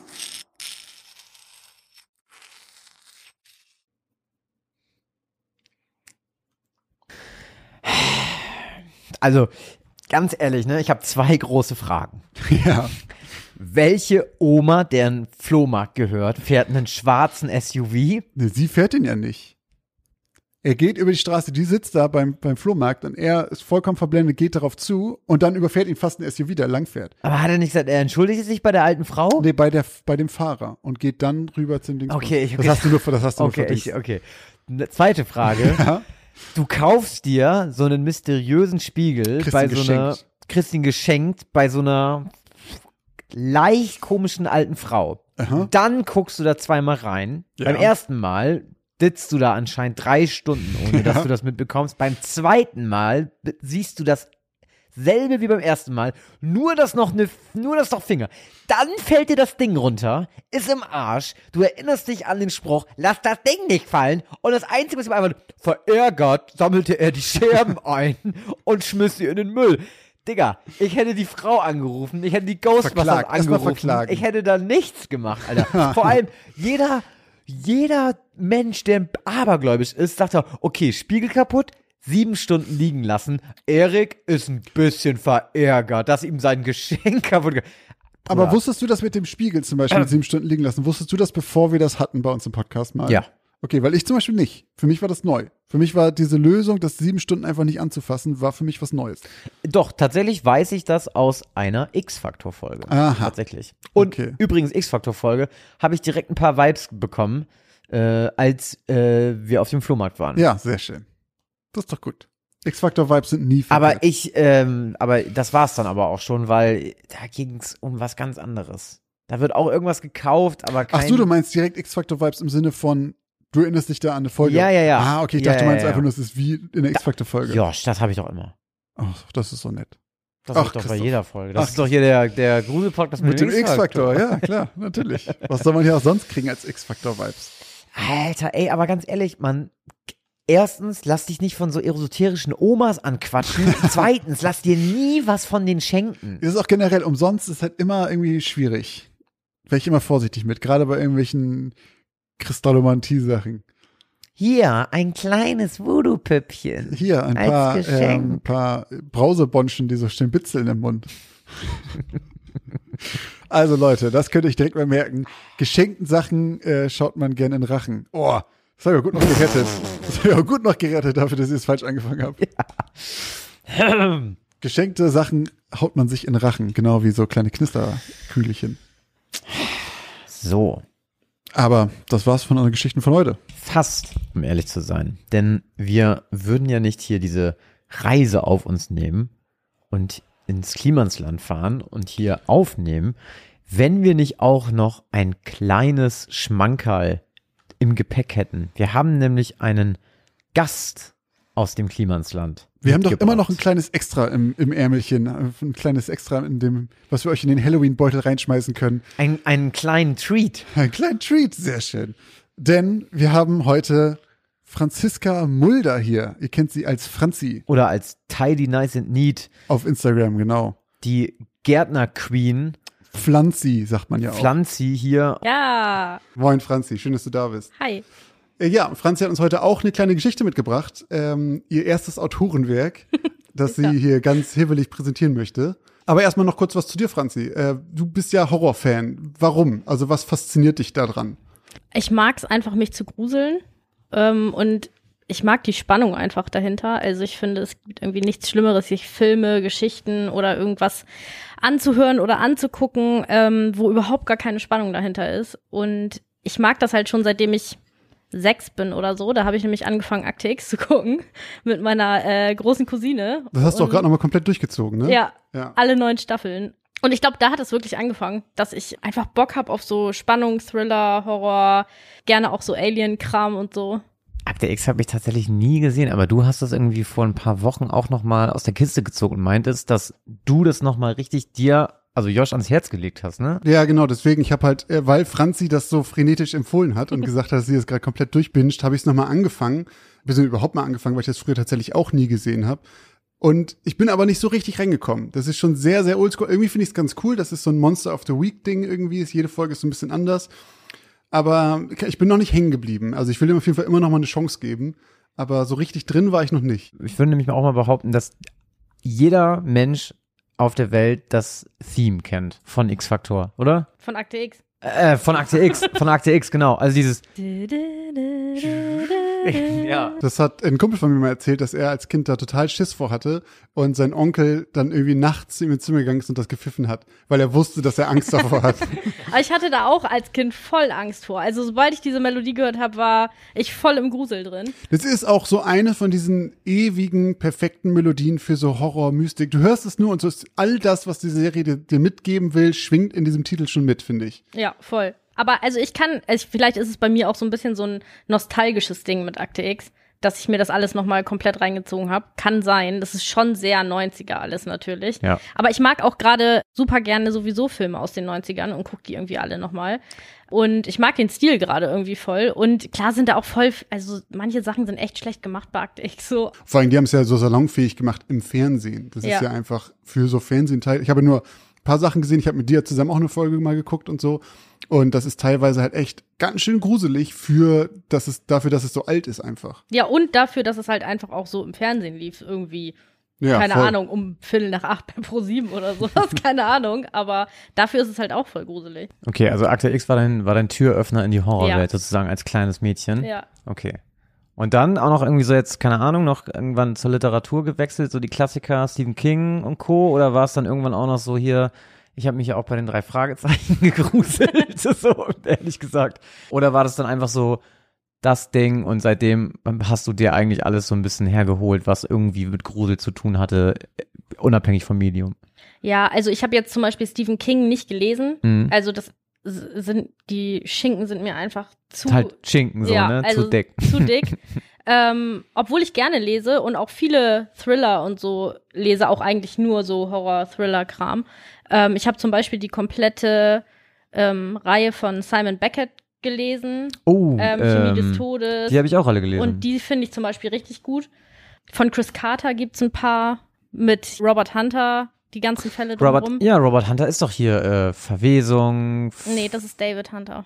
Also, ganz ehrlich, ne, ich habe 2 große Fragen. Ja. Welche Oma, deren Flohmarkt gehört, fährt einen schwarzen SUV? Sie fährt ihn ja nicht. Er geht über die Straße, die sitzt da beim Flohmarkt und er ist vollkommen verblendet, geht darauf zu und dann überfährt ihn fast ein SUV, der langfährt. Aber hat er nicht gesagt, er entschuldigt sich bei der alten Frau? Nee, bei dem Fahrer und geht dann rüber zum Ding. Okay. Das hast du nur für dich. Okay. Eine zweite Frage. Ja. Du kaufst dir so einen mysteriösen Spiegel kriegst ihn geschenkt bei so einer leicht komischen alten Frau. Aha. Dann guckst du da 2-mal rein. Ja. Beim ersten Mal sitzt du da anscheinend 3 Stunden, ohne dass du das mitbekommst. Beim zweiten Mal siehst du dasselbe wie beim ersten Mal, nur das noch Finger. Dann fällt dir das Ding runter, ist im Arsch, du erinnerst dich an den Spruch, lass das Ding nicht fallen, und das Einzige, was ihm einfach verärgert, sammelte er die Scherben ein und schmiss sie in den Müll. Digga, ich hätte die Frau angerufen, ich hätte die Ghostbusters angerufen, ich hätte da nichts gemacht, Alter. Vor allem, jeder Mensch, der abergläubisch ist, sagt er, okay, Spiegel kaputt, 7 Stunden liegen lassen. Erik ist ein bisschen verärgert, dass ihm sein Geschenk kaputt geht. Aber wusstest du das mit dem Spiegel zum Beispiel mit 7 Stunden liegen lassen? Wusstest du das, bevor wir das hatten bei uns im Podcast mal? Ja. Okay, weil ich zum Beispiel nicht. Für mich war das neu. Für mich war diese Lösung, das 7 Stunden einfach nicht anzufassen, war für mich was Neues. Doch, tatsächlich weiß ich das aus einer X-Factor-Folge. Aha. Tatsächlich. Und Okay. übrigens, X-Factor-Folge, habe ich direkt ein paar Vibes bekommen, als wir auf dem Flohmarkt waren. Ja, sehr schön. Das ist doch gut. X-Factor-Vibes sind nie Aber verkehrt. aber das war's dann aber auch schon, weil da ging's um was ganz anderes. Da wird auch irgendwas gekauft, aber kein... Ach so, du meinst direkt X-Factor-Vibes im Sinne von, du erinnerst dich da an eine Folge? Ja. Ah, okay, ich dachte, Ja, du meinst ja. einfach nur, es ist wie in der X-Factor-Folge. Josh, das habe ich doch immer. Ach, das ist so nett. Das Ach, ist doch bei Christoph. jeder Folge. Das Ach, ist doch hier der Grusel-Podcast Mit dem X-Factor, ja, klar, natürlich. Was soll man hier auch sonst kriegen als X-Factor-Vibes? Alter, ey, aber ganz ehrlich, Mann. Erstens, lass dich nicht von so esoterischen Omas anquatschen. Zweitens, lass dir nie was von denen schenken. Das ist auch generell, umsonst ist halt immer irgendwie schwierig. Wäre ich immer vorsichtig mit, gerade bei irgendwelchen Kristallomantie-Sachen. Hier, ein kleines Voodoo-Püppchen. Hier, ein Als Geschenk. paar Brausebonschen, die so stehen bitzeln im Mund. Also Leute, das könnt ihr euch direkt mal merken. Geschenkten Sachen schaut man gerne in den Rachen. Oh, das habe ich auch gut noch gerettet. Das habe ich auch gut noch gerettet dafür, dass ich es falsch angefangen habe. Ja. Geschenkte Sachen haut man sich in den Rachen, genau wie so kleine Knisterkügelchen. So, Aber das war's von unseren Geschichten von heute. fast, um ehrlich zu sein. Denn wir würden ja nicht hier diese Reise auf uns nehmen und ins Klimansland fahren und hier aufnehmen, wenn wir nicht auch noch ein kleines Schmankerl im Gepäck hätten. Wir haben nämlich einen Gast aus dem Klimansland. Wir haben doch immer noch ein mitgebracht. kleines Extra im Ärmelchen, ein kleines Extra in dem, was wir euch in den Halloween-Beutel reinschmeißen können. Einen kleinen Treat. Ein kleinen Treat, sehr schön. Denn wir haben heute Franziska Mulder hier. Ihr kennt sie als Franzi Oder als Tidy Nice and Neat, auf Instagram, genau. die Gärtner-Queen, Pflanzi, sagt man ja auch. Pflanzi hier. Ja, Moin Franzi, schön, dass du da bist. hi. Ja, Franzi hat uns heute auch eine kleine Geschichte mitgebracht. Ihr erstes Autorenwerk, das sie hier ganz hibbelig präsentieren möchte. Aber erstmal noch kurz was zu dir, Franzi. Du bist ja Horrorfan. Warum? Also was fasziniert dich daran? Ich mag es einfach, mich zu gruseln. Und ich mag die Spannung einfach dahinter. Also ich finde, es gibt irgendwie nichts Schlimmeres, sich Filme, Geschichten oder irgendwas anzuhören oder anzugucken, wo überhaupt gar keine Spannung dahinter ist. Und ich mag das halt schon, seitdem ich 6 bin oder so. Da habe ich nämlich angefangen, Akte X zu gucken mit meiner großen Cousine. Das hast du auch Und- gerade nochmal komplett durchgezogen, ne? Ja, Ja. alle 9 Staffeln. Und ich glaube, da hat es wirklich angefangen, dass ich einfach Bock habe auf so Spannung, Thriller, Horror, gerne auch so Alien-Kram und so. Akte X habe ich tatsächlich nie gesehen, aber du hast das irgendwie vor ein paar Wochen auch noch mal aus der Kiste gezogen und meintest, dass du das noch mal richtig dir, also Josh, ans Herz gelegt hast, ne? Ja, genau, deswegen, ich habe halt, weil Franzi das so frenetisch empfohlen hat und gesagt hat, dass sie das gerade komplett durchbinscht, habe ich es nochmal angefangen, beziehungsweise überhaupt mal angefangen, weil ich das früher tatsächlich auch nie gesehen habe. Und ich bin aber nicht so richtig reingekommen. Das ist schon sehr, sehr oldschool. Irgendwie finde ich es ganz cool, das ist so ein Monster of the Week-Ding irgendwie, ist jede Folge ist so ein bisschen anders. Aber ich bin noch nicht hängen geblieben. Also ich will ihm auf jeden Fall immer noch mal eine Chance geben. Aber so richtig drin war ich noch nicht. Ich würde nämlich auch mal behaupten, dass jeder Mensch auf der Welt das Theme kennt von X-Factor, oder? Von Akte X. Von Akte X, genau. Also dieses, ja. Das hat ein Kumpel von mir mal erzählt, dass er als Kind da total Schiss vor hatte und sein Onkel dann irgendwie nachts zu ihm ins Zimmer gegangen ist und das gepfiffen hat, weil er wusste, dass er Angst davor hat. Aber ich hatte da auch als Kind voll Angst vor. Also sobald ich diese Melodie gehört habe, war ich voll im Grusel drin. Das ist auch so eine von diesen ewigen, perfekten Melodien für so Horror, Mystik. Du hörst es nur und so ist all das, was die Serie dir mitgeben will, schwingt in diesem Titel schon mit, finde ich. Ja, voll. Aber also vielleicht ist es bei mir auch so ein bisschen so ein nostalgisches Ding mit Akte X, dass ich mir das alles nochmal komplett reingezogen habe. Kann sein. Das ist schon sehr 90er alles natürlich. Ja. Aber ich mag auch gerade super gerne sowieso Filme aus den 90ern und gucke die irgendwie alle nochmal. Und ich mag den Stil gerade irgendwie voll. Und klar sind da auch voll, also manche Sachen sind echt schlecht gemacht bei Akte X. So. Vor allem, die haben es ja so salonfähig gemacht im Fernsehen. Das Ja. ist ja einfach für so Fernsehteil. Ich habe nur paar Sachen gesehen. Ich habe mit dir zusammen auch eine Folge mal geguckt und so. Und das ist teilweise halt echt ganz schön gruselig dafür, dass es so alt ist einfach. Ja, und dafür, dass es halt einfach auch so im Fernsehen lief, irgendwie. Ja, keine voll. Ahnung, um 7:15 bei Pro7 oder sowas, keine Ahnung. Aber dafür ist es halt auch voll gruselig. Okay, also Akte X war dein Türöffner in die Horrorwelt Ja. sozusagen als kleines Mädchen. Ja. Okay. Und dann auch noch irgendwie so jetzt, keine Ahnung, noch irgendwann zur Literatur gewechselt, so die Klassiker Stephen King und Co. Oder war es dann irgendwann auch noch so hier, ich habe mich ja auch bei den 3 Fragezeichen gegruselt, so ehrlich gesagt. Oder war das dann einfach so das Ding und seitdem hast du dir eigentlich alles so ein bisschen hergeholt, was irgendwie mit Grusel zu tun hatte, unabhängig vom Medium? Ja, also ich habe jetzt zum Beispiel Stephen King nicht gelesen. Mhm. Also die Schinken sind mir einfach zu Halt Schinken so, ja, ne? also zu dick. Zu dick. Obwohl ich gerne lese und auch viele Thriller und so lese, auch eigentlich nur so Horror-Thriller-Kram. Ich habe zum Beispiel die komplette Reihe von Simon Beckett gelesen. Oh, Chemie des Todes. die habe ich auch alle gelesen. Und die finde ich zum Beispiel richtig gut. Von Chris Carter gibt's ein paar mit Robert Hunter, die ganzen Fälle drumherum. Robert Hunter ist doch hier Verwesung. Nee, das ist David Hunter.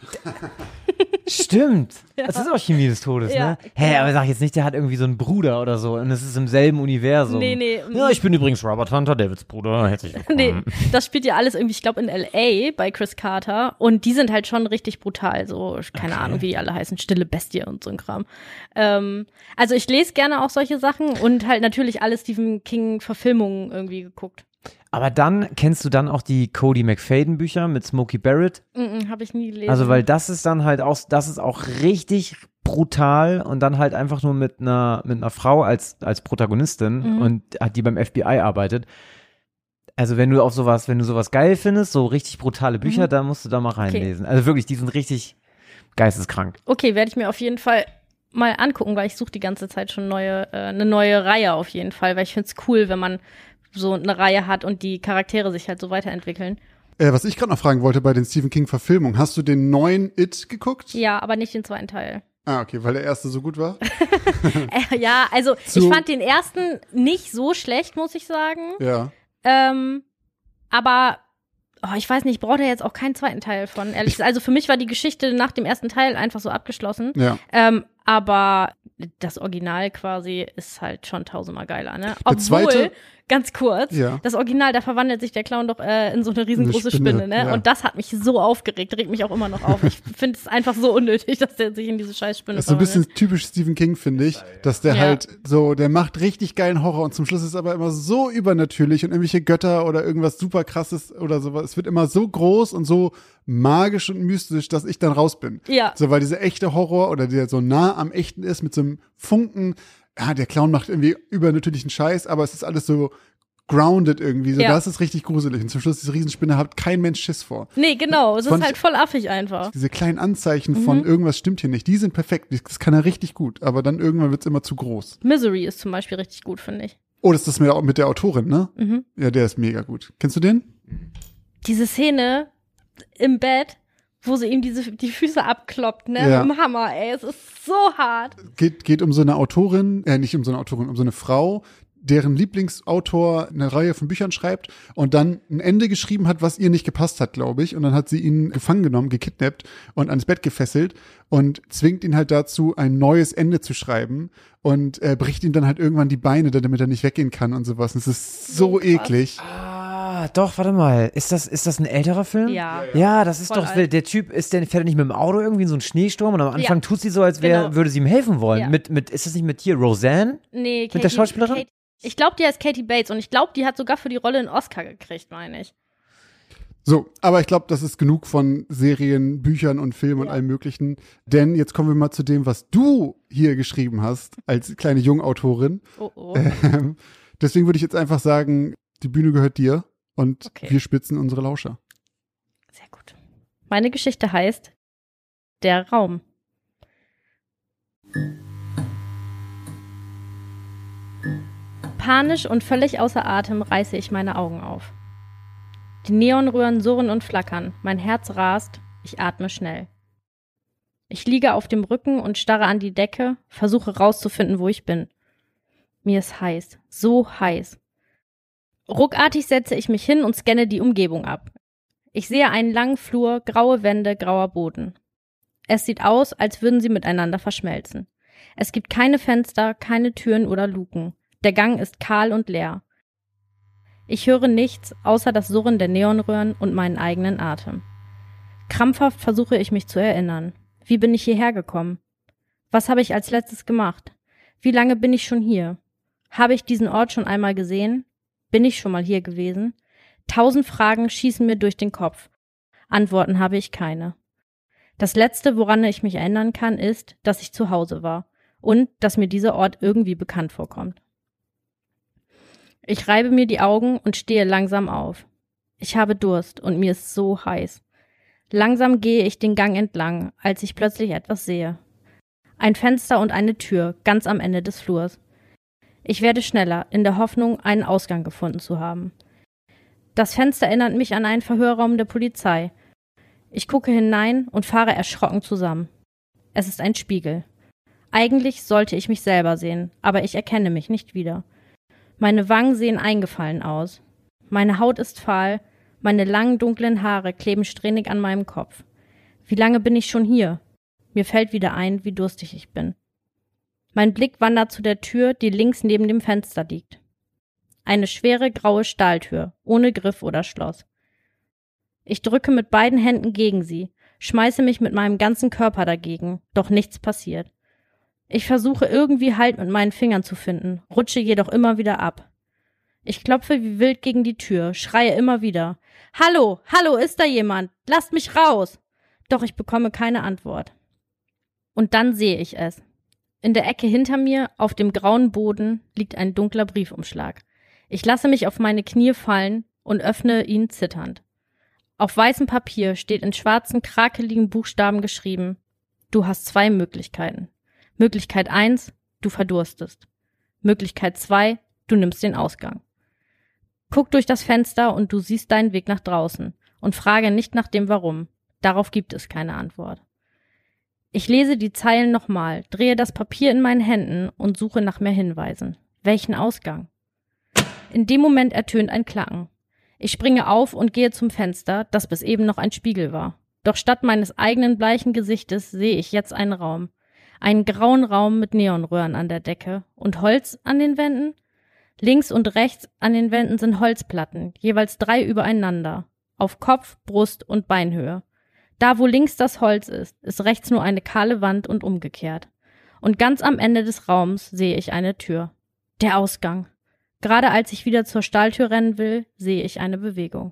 Stimmt. Das ist auch Chemie des Todes, Ja, ne? Hä, genau. aber sag jetzt nicht, der hat irgendwie so einen Bruder oder so und es ist im selben Universum. Nee. Ja, ich bin übrigens Robert Hunter, Davids Bruder. Herzlich willkommen. Nee, das spielt ja alles irgendwie, ich glaube, in L.A. bei Chris Carter. Und die sind halt schon richtig brutal. So, keine Ahnung, wie die alle heißen. Stille Bestie und so ein Kram. Also ich lese gerne auch solche Sachen und halt natürlich alle Stephen King-Verfilmungen irgendwie geguckt. Aber dann, kennst du dann auch die Cody McFadden-Bücher mit Smokey Barrett? Habe ich nie gelesen. Also, weil das ist dann halt auch, das ist auch richtig brutal und dann halt einfach nur mit einer Frau als Protagonistin und die beim FBI arbeitet. Also, wenn du sowas geil findest, so richtig brutale Bücher, dann musst du da mal reinlesen. Also wirklich, die sind richtig geisteskrank. Okay, werde ich mir auf jeden Fall mal angucken, weil ich suche die ganze Zeit schon eine neue Reihe auf jeden Fall, weil ich finde es cool, wenn man so eine Reihe hat und die Charaktere sich halt so weiterentwickeln. Was ich gerade noch fragen wollte bei den Stephen King-Verfilmungen, hast du den neuen It geguckt? Ja, aber nicht den zweiten Teil. Ah, okay, weil der erste so gut war? Ja, also So. ich fand den ersten nicht so schlecht, muss ich sagen. Ja. Aber ich weiß nicht, ich brauche da jetzt auch keinen zweiten Teil von. Ehrlich gesagt. Also für mich war die Geschichte nach dem ersten Teil einfach so abgeschlossen. Ja. Aber das Original quasi ist halt schon tausendmal geiler, ne? Der zweite- Obwohl, ganz kurz, Ja. das Original, da verwandelt sich der Clown doch in so eine riesengroße Eine Spinne, Spinne, ne? ja. Und das hat mich so aufgeregt, regt mich auch immer noch auf. Ich finde es einfach so unnötig, dass der sich in diese scheiß Spinne Das ist so ein bisschen verwandelt. typisch Stephen King, finde ich, dass der Ja. halt so, der macht richtig geilen Horror und zum Schluss ist aber immer so übernatürlich und irgendwelche Götter oder irgendwas super krasses oder sowas. Es wird immer so groß und so magisch und mystisch, dass ich dann raus bin. Ja. So, weil dieser echte Horror oder der so nah am Echten ist mit so einem Funken, der Clown macht irgendwie übernatürlichen Scheiß, aber es ist alles so grounded irgendwie. So, Ja. das ist richtig gruselig. Und zum Schluss, diese Riesenspinne hat kein Mensch Schiss vor. Nee, genau, es Fand ist halt ich- voll affig einfach. Diese kleinen Anzeichen von irgendwas stimmt hier nicht, die sind perfekt. Das kann er richtig gut. Aber dann irgendwann wird's immer zu groß. Misery ist zum Beispiel richtig gut, finde ich. Oh, das ist mit der Autorin, ne? Ja, der ist mega gut. Kennst du den? Diese Szene im Bett, wo sie ihm die Füße abkloppt, ne? Ja. Mit dem Hammer, ey, es ist so hart. Geht um so eine Autorin, nicht um so eine Autorin, um so eine Frau, deren Lieblingsautor eine Reihe von Büchern schreibt und dann ein Ende geschrieben hat, was ihr nicht gepasst hat, glaube ich. Und dann hat sie ihn gefangen genommen, gekidnappt und ans Bett gefesselt und zwingt ihn halt dazu, ein neues Ende zu schreiben und bricht ihm dann halt irgendwann die Beine, damit er nicht weggehen kann und sowas. Und es ist so krass. eklig. Ah, doch, warte mal. Ist das ein älterer Film? Ja. Ja, das ist Voll doch, alt. der Typ fährt er nicht mit dem Auto irgendwie in so einen Schneesturm und am Anfang Ja. tut sie so, als Genau. würde sie ihm helfen wollen. Ja. Ist das nicht mit hier Roseanne? Nee, Mit der Schauspielerin? Ich glaube, die heißt Katie Bates und ich glaube, die hat sogar für die Rolle einen Oscar gekriegt, meine ich. So, aber ich glaube, das ist genug von Serien, Büchern und Filmen und allem Möglichen. Denn jetzt kommen wir mal zu dem, was du hier geschrieben hast als kleine Jungautorin. Oh. Deswegen würde ich jetzt einfach sagen, die Bühne gehört dir und Okay. wir spitzen unsere Lauscher. Sehr gut. Meine Geschichte heißt Der Raum. Panisch und völlig außer Atem reiße ich meine Augen auf. Die Neonröhren surren und flackern, mein Herz rast, ich atme schnell. Ich liege auf dem Rücken und starre an die Decke, versuche rauszufinden, wo ich bin. Mir ist heiß, so heiß. Ruckartig setze ich mich hin und scanne die Umgebung ab. Ich sehe einen langen Flur, graue Wände, grauer Boden. Es sieht aus, als würden sie miteinander verschmelzen. Es gibt keine Fenster, keine Türen oder Luken. Der Gang ist kahl und leer. Ich höre nichts, außer das Surren der Neonröhren und meinen eigenen Atem. Krampfhaft versuche ich mich zu erinnern. Wie bin ich hierher gekommen? Was habe ich als letztes gemacht? Wie lange bin ich schon hier? Habe ich diesen Ort schon einmal gesehen? Bin ich schon mal hier gewesen? 1000 Fragen schießen mir durch den Kopf. Antworten habe ich keine. Das Letzte, woran ich mich erinnern kann, ist, dass ich zu Hause war und dass mir dieser Ort irgendwie bekannt vorkommt. Ich reibe mir die Augen und stehe langsam auf. Ich habe Durst und mir ist so heiß. Langsam gehe ich den Gang entlang, als ich plötzlich etwas sehe. Ein Fenster und eine Tür, ganz am Ende des Flurs. Ich werde schneller, in der Hoffnung, einen Ausgang gefunden zu haben. Das Fenster erinnert mich an einen Verhörraum der Polizei. Ich gucke hinein und fahre erschrocken zusammen. Es ist ein Spiegel. Eigentlich sollte ich mich selber sehen, aber ich erkenne mich nicht wieder. Meine Wangen sehen eingefallen aus. Meine Haut ist fahl, meine langen dunklen Haare kleben strähnig an meinem Kopf. Wie lange bin ich schon hier? Mir fällt wieder ein, wie durstig ich bin. Mein Blick wandert zu der Tür, die links neben dem Fenster liegt. Eine schwere graue Stahltür, ohne Griff oder Schloss. Ich drücke mit beiden Händen gegen sie, schmeiße mich mit meinem ganzen Körper dagegen, doch nichts passiert. Ich versuche irgendwie Halt mit meinen Fingern zu finden, rutsche jedoch immer wieder ab. Ich klopfe wie wild gegen die Tür, schreie immer wieder. Hallo, hallo, ist da jemand? Lasst mich raus! Doch ich bekomme keine Antwort. Und dann sehe ich es. In der Ecke hinter mir, auf dem grauen Boden, liegt ein dunkler Briefumschlag. Ich lasse mich auf meine Knie fallen und öffne ihn zitternd. Auf weißem Papier steht in schwarzen, krakeligen Buchstaben geschrieben: Du hast 2 Möglichkeiten. Möglichkeit 1, du verdurstest. Möglichkeit 2, du nimmst den Ausgang. Guck durch das Fenster und du siehst deinen Weg nach draußen und frage nicht nach dem Warum. Darauf gibt es keine Antwort. Ich lese die Zeilen nochmal, drehe das Papier in meinen Händen und suche nach mehr Hinweisen. Welchen Ausgang? In dem Moment ertönt ein Klacken. Ich springe auf und gehe zum Fenster, das bis eben noch ein Spiegel war. Doch statt meines eigenen bleichen Gesichtes sehe ich jetzt einen Raum. Einen grauen Raum mit Neonröhren an der Decke und Holz an den Wänden. Links und rechts an den Wänden sind Holzplatten, jeweils 3 übereinander, auf Kopf, Brust und Beinhöhe. Da, wo links das Holz ist rechts nur eine kahle Wand und umgekehrt. Und ganz am Ende des Raums sehe ich eine Tür. Der Ausgang. Gerade als ich wieder zur Stahltür rennen will, sehe ich eine Bewegung.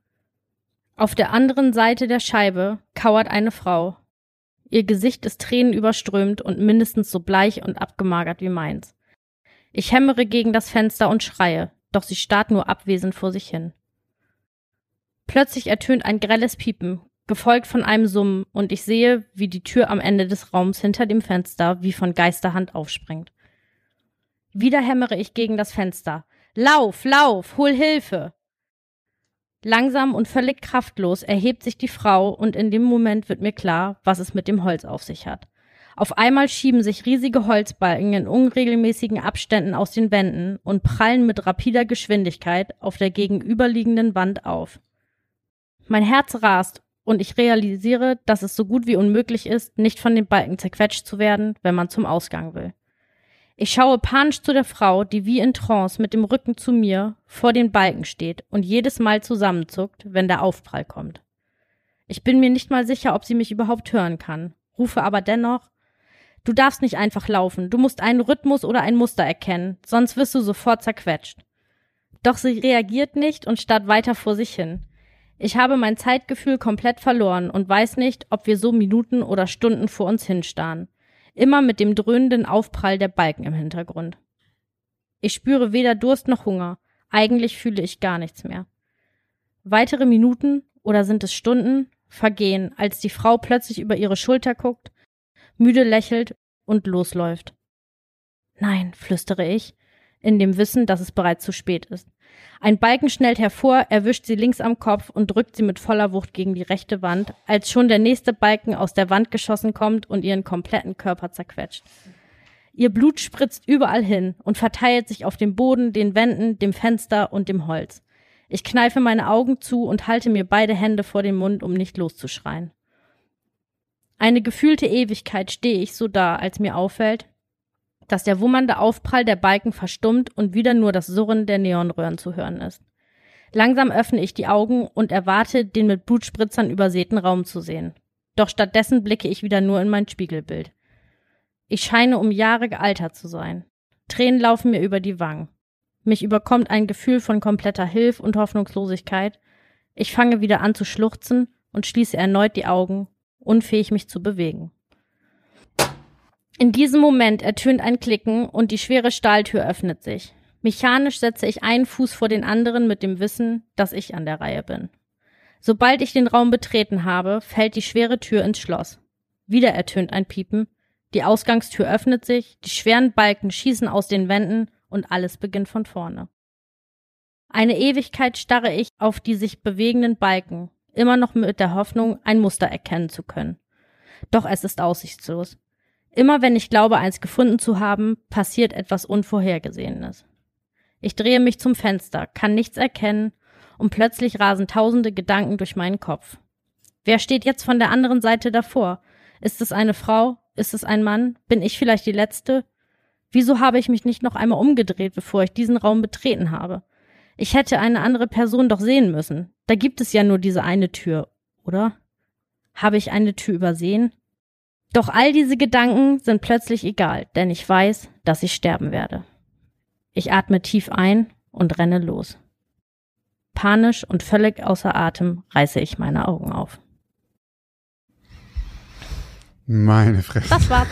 Auf der anderen Seite der Scheibe kauert eine Frau. Ihr Gesicht ist tränenüberströmt und mindestens so bleich und abgemagert wie meins. Ich hämmere gegen das Fenster und schreie, doch sie starrt nur abwesend vor sich hin. Plötzlich ertönt ein grelles Piepen, gefolgt von einem Summen, und ich sehe, wie die Tür am Ende des Raums hinter dem Fenster wie von Geisterhand aufspringt. Wieder hämmere ich gegen das Fenster. Lauf, lauf, hol Hilfe! Langsam und völlig kraftlos erhebt sich die Frau und in dem Moment wird mir klar, was es mit dem Holz auf sich hat. Auf einmal schieben sich riesige Holzbalken in unregelmäßigen Abständen aus den Wänden und prallen mit rapider Geschwindigkeit auf der gegenüberliegenden Wand auf. Mein Herz rast und ich realisiere, dass es so gut wie unmöglich ist, nicht von den Balken zerquetscht zu werden, wenn man zum Ausgang will. Ich schaue panisch zu der Frau, die wie in Trance mit dem Rücken zu mir vor den Balken steht und jedes Mal zusammenzuckt, wenn der Aufprall kommt. Ich bin mir nicht mal sicher, ob sie mich überhaupt hören kann, rufe aber dennoch: Du darfst nicht einfach laufen, du musst einen Rhythmus oder ein Muster erkennen, sonst wirst du sofort zerquetscht. Doch sie reagiert nicht und starrt weiter vor sich hin. Ich habe mein Zeitgefühl komplett verloren und weiß nicht, ob wir so Minuten oder Stunden vor uns hinstarren. Immer mit dem dröhnenden Aufprall der Balken im Hintergrund. Ich spüre weder Durst noch Hunger. Eigentlich fühle ich gar nichts mehr. Weitere Minuten, oder sind es Stunden, vergehen, als die Frau plötzlich über ihre Schulter guckt, müde lächelt und losläuft. Nein, flüstere ich, in dem Wissen, dass es bereits zu spät ist. Ein Balken schnellt hervor, erwischt sie links am Kopf und drückt sie mit voller Wucht gegen die rechte Wand, als schon der nächste Balken aus der Wand geschossen kommt und ihren kompletten Körper zerquetscht. Ihr Blut spritzt überall hin und verteilt sich auf dem Boden, den Wänden, dem Fenster und dem Holz. Ich kneife meine Augen zu und halte mir beide Hände vor den Mund, um nicht loszuschreien. Eine gefühlte Ewigkeit stehe ich so da, als mir auffällt, dass der wummernde Aufprall der Balken verstummt und wieder nur das Surren der Neonröhren zu hören ist. Langsam öffne ich die Augen und erwarte, den mit Blutspritzern übersäten Raum zu sehen. Doch stattdessen blicke ich wieder nur in mein Spiegelbild. Ich scheine um Jahre gealtert zu sein. Tränen laufen mir über die Wangen. Mich überkommt ein Gefühl von kompletter Hilfe und Hoffnungslosigkeit. Ich fange wieder an zu schluchzen und schließe erneut die Augen, unfähig mich zu bewegen. In diesem Moment ertönt ein Klicken und die schwere Stahltür öffnet sich. Mechanisch setze ich einen Fuß vor den anderen mit dem Wissen, dass ich an der Reihe bin. Sobald ich den Raum betreten habe, fällt die schwere Tür ins Schloss. Wieder ertönt ein Piepen, die Ausgangstür öffnet sich, die schweren Balken schießen aus den Wänden und alles beginnt von vorne. Eine Ewigkeit starre ich auf die sich bewegenden Balken, immer noch mit der Hoffnung, ein Muster erkennen zu können. Doch es ist aussichtslos. Immer wenn ich glaube, eins gefunden zu haben, passiert etwas Unvorhergesehenes. Ich drehe mich zum Fenster, kann nichts erkennen und plötzlich rasen tausende Gedanken durch meinen Kopf. Wer steht jetzt von der anderen Seite davor? Ist es eine Frau? Ist es ein Mann? Bin ich vielleicht die Letzte? Wieso habe ich mich nicht noch einmal umgedreht, bevor ich diesen Raum betreten habe? Ich hätte eine andere Person doch sehen müssen. Da gibt es ja nur diese eine Tür, oder? Habe ich eine Tür übersehen? Doch all diese Gedanken sind plötzlich egal, denn ich weiß, dass ich sterben werde. Ich atme tief ein und renne los. Panisch und völlig außer Atem reiße ich meine Augen auf. Meine Fresse. Das war's.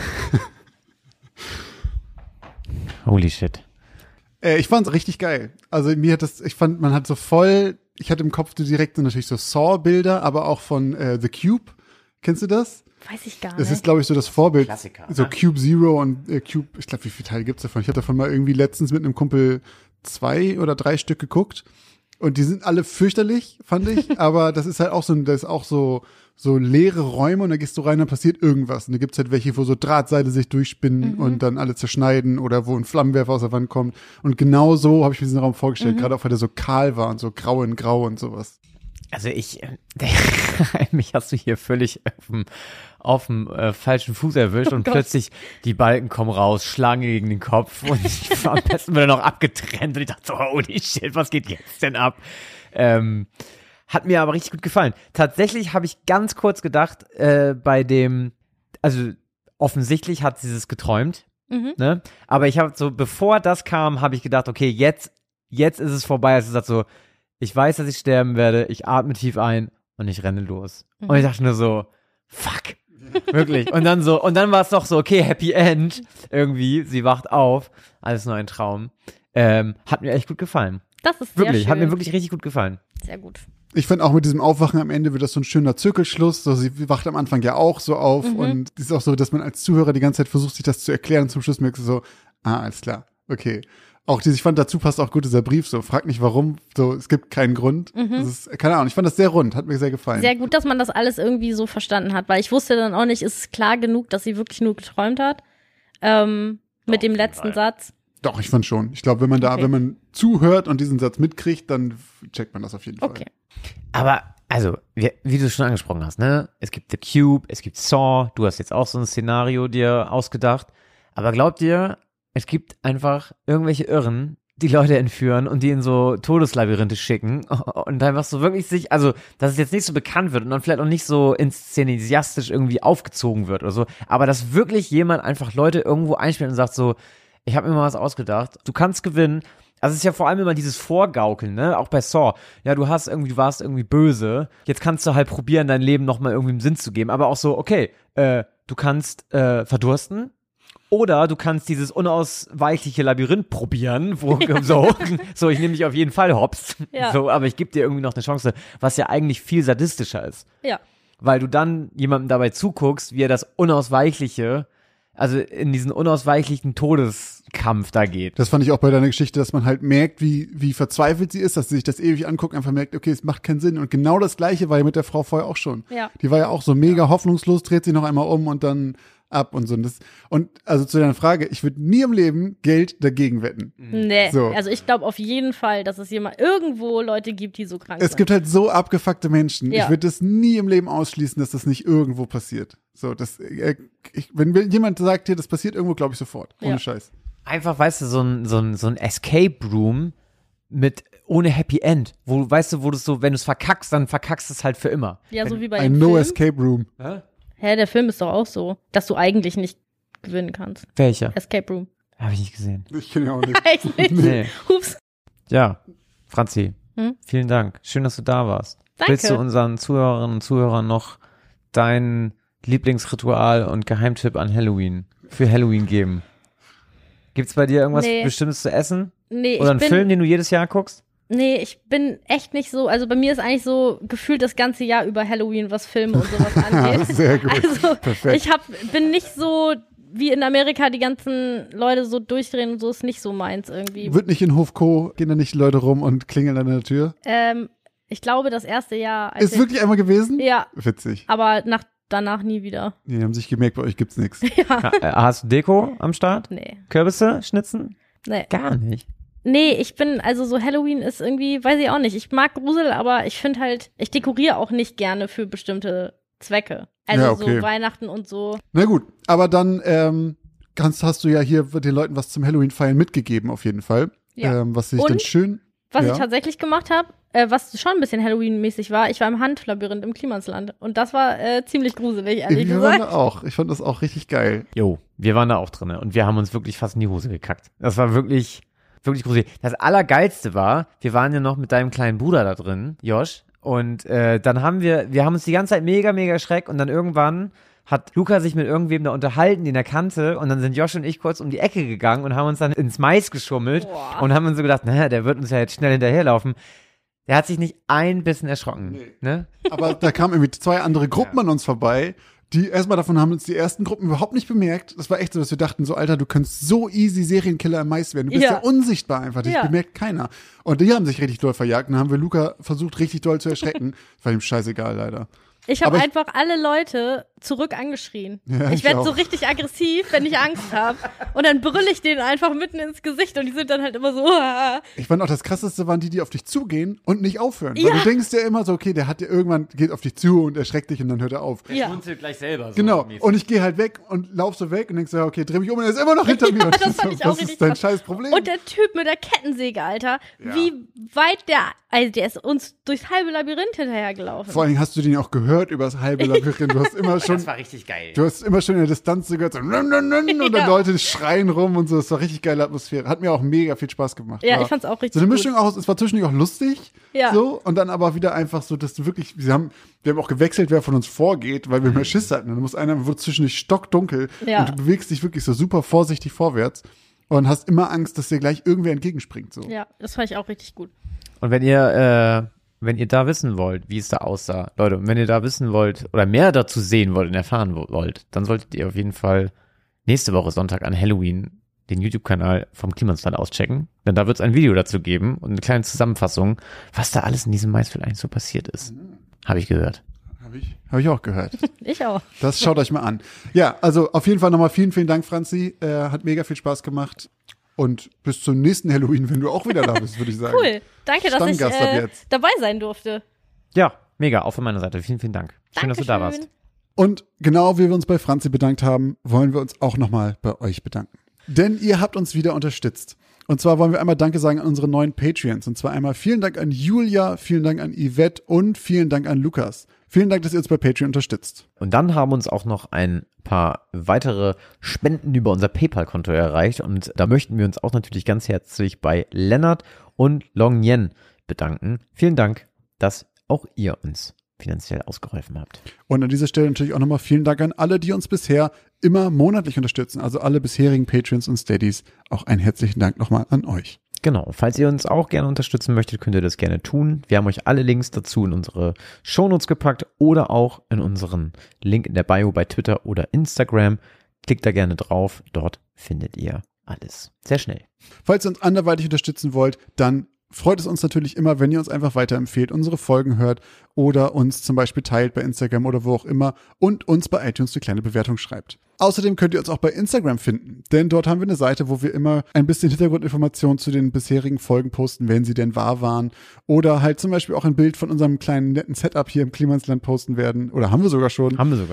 Holy shit. Ich fand's richtig geil. Also mir hat das, ich fand, man hat so voll, ich hatte im Kopf direkt so natürlich so Saw-Bilder, aber auch von The Cube. Kennst du das? Weiß ich gar nicht. Das ist, glaube ich, so das Vorbild. Klassiker, So ne? Cube Zero und Cube, ich glaube, wie viele Teile gibt's davon? Ich habe davon mal irgendwie letztens mit einem Kumpel 2 oder 3 Stück geguckt. Und die sind alle fürchterlich, fand ich. Aber das ist halt auch das ist auch so leere Räume und da gehst du rein, dann passiert irgendwas. Und da gibt's halt welche, wo so Drahtseile sich durchspinnen und dann alle zerschneiden oder wo ein Flammenwerfer aus der Wand kommt. Und genau so habe ich mir diesen Raum vorgestellt, gerade auch weil der so kahl war und so grau in grau und sowas. Also mich hast du hier völlig auf dem falschen Fuß erwischt und Gott. plötzlich die Balken kommen raus, schlagen gegen den Kopf und ich war am besten wieder noch abgetrennt und ich dachte so, holy shit, was geht jetzt denn ab? Hat mir aber richtig gut gefallen. Tatsächlich habe ich ganz kurz gedacht, also offensichtlich hat sie es geträumt, ne? Aber ich habe so, bevor das kam, habe ich gedacht, okay, jetzt ist es vorbei. Also sagt so, ich weiß, dass ich sterben werde, ich atme tief ein und ich renne los. Und ich dachte nur so, fuck, wirklich. Und dann war es doch so, okay, Happy End irgendwie. Sie wacht auf, alles nur ein Traum. Hat mir echt gut gefallen. Das ist sehr Wirklich, schön. hat mir wirklich richtig gut gefallen. Sehr gut. Ich fand auch mit diesem Aufwachen am Ende wird das so ein schöner Zirkelschluss. So, sie wacht am Anfang ja auch so auf und es ist auch so, dass man als Zuhörer die ganze Zeit versucht, sich das zu erklären und zum Schluss merkst du so, alles klar, okay. Auch ich fand, dazu passt auch gut dieser Brief, so, frag nicht warum, so, es gibt keinen Grund. Das ist, keine Ahnung, ich fand das sehr rund, hat mir sehr gefallen. Sehr gut, dass man das alles irgendwie so verstanden hat, weil ich wusste dann auch nicht, ist es klar genug, dass sie wirklich nur geträumt hat, mit dem letzten Satz. Doch, ich fand schon. Ich glaube, wenn man zuhört und diesen Satz mitkriegt, dann checkt man das auf jeden Fall. Okay. Aber, also, wie du schon angesprochen hast, ne? Es gibt The Cube, es gibt Saw, du hast jetzt auch so ein Szenario dir ausgedacht. Aber glaubt ihr, es gibt einfach irgendwelche Irren, die Leute entführen und die in so Todeslabyrinthe schicken und einfach so wirklich also, dass es jetzt nicht so bekannt wird und dann vielleicht auch nicht so inszenisiastisch irgendwie aufgezogen wird oder so, aber dass wirklich jemand einfach Leute irgendwo einspielt und sagt so, ich habe mir mal was ausgedacht, du kannst gewinnen. Also es ist ja vor allem immer dieses Vorgaukeln, ne? Auch bei Saw. Ja, du warst irgendwie böse. Jetzt kannst du halt probieren, dein Leben nochmal irgendwie einen Sinn zu geben. Aber auch so, okay, du kannst verdursten. Oder du kannst dieses unausweichliche Labyrinth probieren, wo so, ich nehme dich auf jeden Fall hops. Ja. So, aber ich gebe dir irgendwie noch eine Chance, was ja eigentlich viel sadistischer ist. Ja. Weil du dann jemandem dabei zuguckst, wie er das Unausweichliche, also in diesen unausweichlichen Todeskampf da geht. Das fand ich auch bei deiner Geschichte, dass man halt merkt, wie verzweifelt sie ist, dass sie sich das ewig anguckt, einfach merkt, okay, es macht keinen Sinn. Und genau das Gleiche war ja mit der Frau vorher auch schon. Ja. Die war ja auch so mega hoffnungslos, dreht sich noch einmal um und dann ab und so. Und also zu deiner Frage, ich würde nie im Leben Geld dagegen wetten. Nee, So. also ich glaube auf jeden Fall, dass es irgendwo Leute gibt, die so krank Es sind. gibt halt so abgefuckte Menschen. Ja. Ich würde das nie im Leben ausschließen, dass das nicht irgendwo passiert. So, wenn jemand sagt hier, das passiert irgendwo, glaube ich sofort. Ohne Ja. Scheiß. Einfach, weißt du, so ein Escape Room ohne Happy End. Wo du es so, wenn du es verkackst, dann verkackst du es halt für immer. Ja, so wie bei Ein dem No Film. Escape Room. Hä, der Film ist doch auch so, dass du eigentlich nicht gewinnen kannst. Welcher? Escape Room. Habe ich nicht gesehen. Ich kenne ja auch nicht. Echt nicht? Nee. Ups. Ja, Franzi, Hm? vielen Dank. Schön, dass du da warst. Danke. Willst du unseren Zuhörerinnen und Zuhörern noch dein Lieblingsritual und Geheimtipp an Halloween für Halloween geben? Gibt's bei dir irgendwas Nee. Bestimmtes zu essen? Nee, Oder einen Film, den du jedes Jahr guckst? Nee, ich bin echt nicht so, also bei mir ist eigentlich so gefühlt das ganze Jahr über Halloween, was Filme und sowas angeht. Sehr gut. Also Perfekt. bin nicht so, wie in Amerika die ganzen Leute so durchdrehen und so, ist nicht so meins irgendwie. Wird nicht in Hofko, gehen da nicht Leute rum und klingeln an der Tür? Ich glaube, das erste Jahr. als Ist wirklich einmal gewesen? Ja, Witzig. aber danach nie wieder. Die haben sich gemerkt, bei euch gibt's nichts. Hast du Deko am Start? Nee. Kürbisse schnitzen? Nee. Gar nicht. Nee, also so Halloween ist irgendwie, weiß ich auch nicht. Ich mag Grusel, aber ich finde halt, ich dekoriere auch nicht gerne für bestimmte Zwecke. Also Ja, okay. so Weihnachten und so. Na gut, aber dann hast du ja hier den Leuten was zum Halloween-Feiern mitgegeben, auf jeden Fall. Ja. Was sich Und dann schön. Was Ja. ich tatsächlich gemacht habe, was schon ein bisschen Halloween-mäßig war, ich war im Handlabyrinth im Klimansland. Und das war ziemlich gruselig, ehrlich Wir waren gesagt. da auch. Ich fand das auch richtig geil. Jo, wir waren da auch drin und wir haben uns wirklich fast in die Hose gekackt. Das war wirklich gruselig. Das Allergeilste war, wir waren ja noch mit deinem kleinen Bruder da drin, Josh, und dann haben wir haben uns die ganze Zeit mega erschreckt und dann irgendwann hat Luca sich mit irgendwem da unterhalten, den er kannte, und dann sind Josh und ich kurz um die Ecke gegangen und haben uns dann ins Mais geschummelt. Boah. Und haben uns so gedacht, naja, der wird uns ja jetzt schnell hinterherlaufen. Der hat sich nicht ein bisschen erschrocken. Nee. Ne? Aber da kamen irgendwie 2 andere Gruppen an uns vorbei. Erstmal davon haben uns die ersten Gruppen überhaupt nicht bemerkt. Das war echt so, dass wir dachten so, Alter, du könntest so easy Serienkiller im Mais werden. Du bist ja, Ja. unsichtbar einfach. Dich Ja. bemerkt keiner. Und die haben sich richtig doll verjagt. Und dann haben wir Luca versucht, richtig doll zu erschrecken. War ihm scheißegal, leider. Ich habe Aber einfach alle Leute zurück angeschrien. Ja, ich ich werde so auch. richtig aggressiv, wenn ich Angst habe. Und dann brülle ich denen einfach mitten ins Gesicht und die sind dann halt immer so. "Uah." Ich fand auch, das Krasseste waren die auf dich zugehen und nicht aufhören. Ja. Weil du denkst ja immer so, okay, der hat ja irgendwann, geht auf dich zu und erschreckt dich und dann hört er auf. Ja. schmunzelt gleich selber. So Genau. mäßig. Und ich gehe halt weg und lauf so weg und denkst so, okay, dreh mich um und er ist immer noch hinter mir. Und das fand ich auch was richtig ist dein krass. scheiß Problem? Und der Typ mit der Kettensäge, Alter, Ja. wie weit der ist uns durchs halbe Labyrinth hinterhergelaufen. Vor allen Dingen hast du den ja auch gehört über das halbe Labyrinth. Du hast immer schon, Das war richtig geil. du hast immer schon in der Distanz so gehört, so, und dann Ja. Leute schreien rum und so. Das war richtig geile Atmosphäre. Hat mir auch mega viel Spaß gemacht. Ja, War ich fand's auch richtig so eine gut. Mischung aus, es war zwischendurch auch lustig, Ja. so, und dann aber wieder einfach so, dass du wirklich, wir haben auch gewechselt, wer von uns vorgeht, weil wir mehr Schiss hatten. Dann muss einer, wurde zwischendurch stockdunkel Ja. und du bewegst dich wirklich so super vorsichtig vorwärts und hast immer Angst, dass dir gleich irgendwer entgegenspringt, so. Ja, das fand ich auch richtig gut. Und wenn ihr da wissen wollt, wie es da aussah, Leute, und wenn ihr da wissen wollt oder mehr dazu sehen wollt und erfahren wollt, dann solltet ihr auf jeden Fall nächste Woche Sonntag an Halloween den YouTube-Kanal vom Klimansland auschecken, denn da wird es ein Video dazu geben und eine kleine Zusammenfassung, was da alles in diesem Maisfeld eigentlich so passiert ist. Habe ich gehört. Hab ich auch gehört. Ich auch. Das schaut euch mal an. Ja, also auf jeden Fall nochmal vielen Dank, Franzi. Hat mega viel Spaß gemacht. Und bis zum nächsten Halloween, wenn du auch wieder da bist, würde ich sagen. Cool. Danke, dass ich Stammgast ab jetzt. dabei sein durfte. Ja, mega, auch von meiner Seite. Vielen Dank. Schön, dass du da warst. Dankeschön. Und genau wie wir uns bei Franzi bedankt haben, wollen wir uns auch nochmal bei euch bedanken. Denn ihr habt uns wieder unterstützt. Und zwar wollen wir einmal Danke sagen an unsere neuen Patreons. Und zwar einmal vielen Dank an Julia, vielen Dank an Yvette und vielen Dank an Lukas. Vielen Dank, dass ihr uns bei Patreon unterstützt. Und dann haben uns auch noch ein paar weitere Spenden über unser PayPal-Konto erreicht. Und da möchten wir uns auch natürlich ganz herzlich bei Lennart und Long Yen bedanken. Vielen Dank, dass auch ihr uns finanziell ausgeholfen habt. Und an dieser Stelle natürlich auch nochmal vielen Dank an alle, die uns bisher immer monatlich unterstützen. Also alle bisherigen Patreons und Steadies. Auch einen herzlichen Dank nochmal an euch. Genau, falls ihr uns auch gerne unterstützen möchtet, könnt ihr das gerne tun. Wir haben euch alle Links dazu in unsere Shownotes gepackt oder auch in unseren Link in der Bio bei Twitter oder Instagram. Klickt da gerne drauf, dort findet ihr alles. Sehr schnell. Falls ihr uns anderweitig unterstützen wollt, dann freut es uns natürlich immer, wenn ihr uns einfach weiterempfehlt, unsere Folgen hört oder uns zum Beispiel teilt bei Instagram oder wo auch immer und uns bei iTunes eine kleine Bewertung schreibt. Außerdem könnt ihr uns auch bei Instagram finden, denn dort haben wir eine Seite, wo wir immer ein bisschen Hintergrundinformationen zu den bisherigen Folgen posten, wenn sie denn wahr waren. Oder halt zum Beispiel auch ein Bild von unserem kleinen netten Setup hier im Klimansland posten werden. Oder haben wir sogar schon.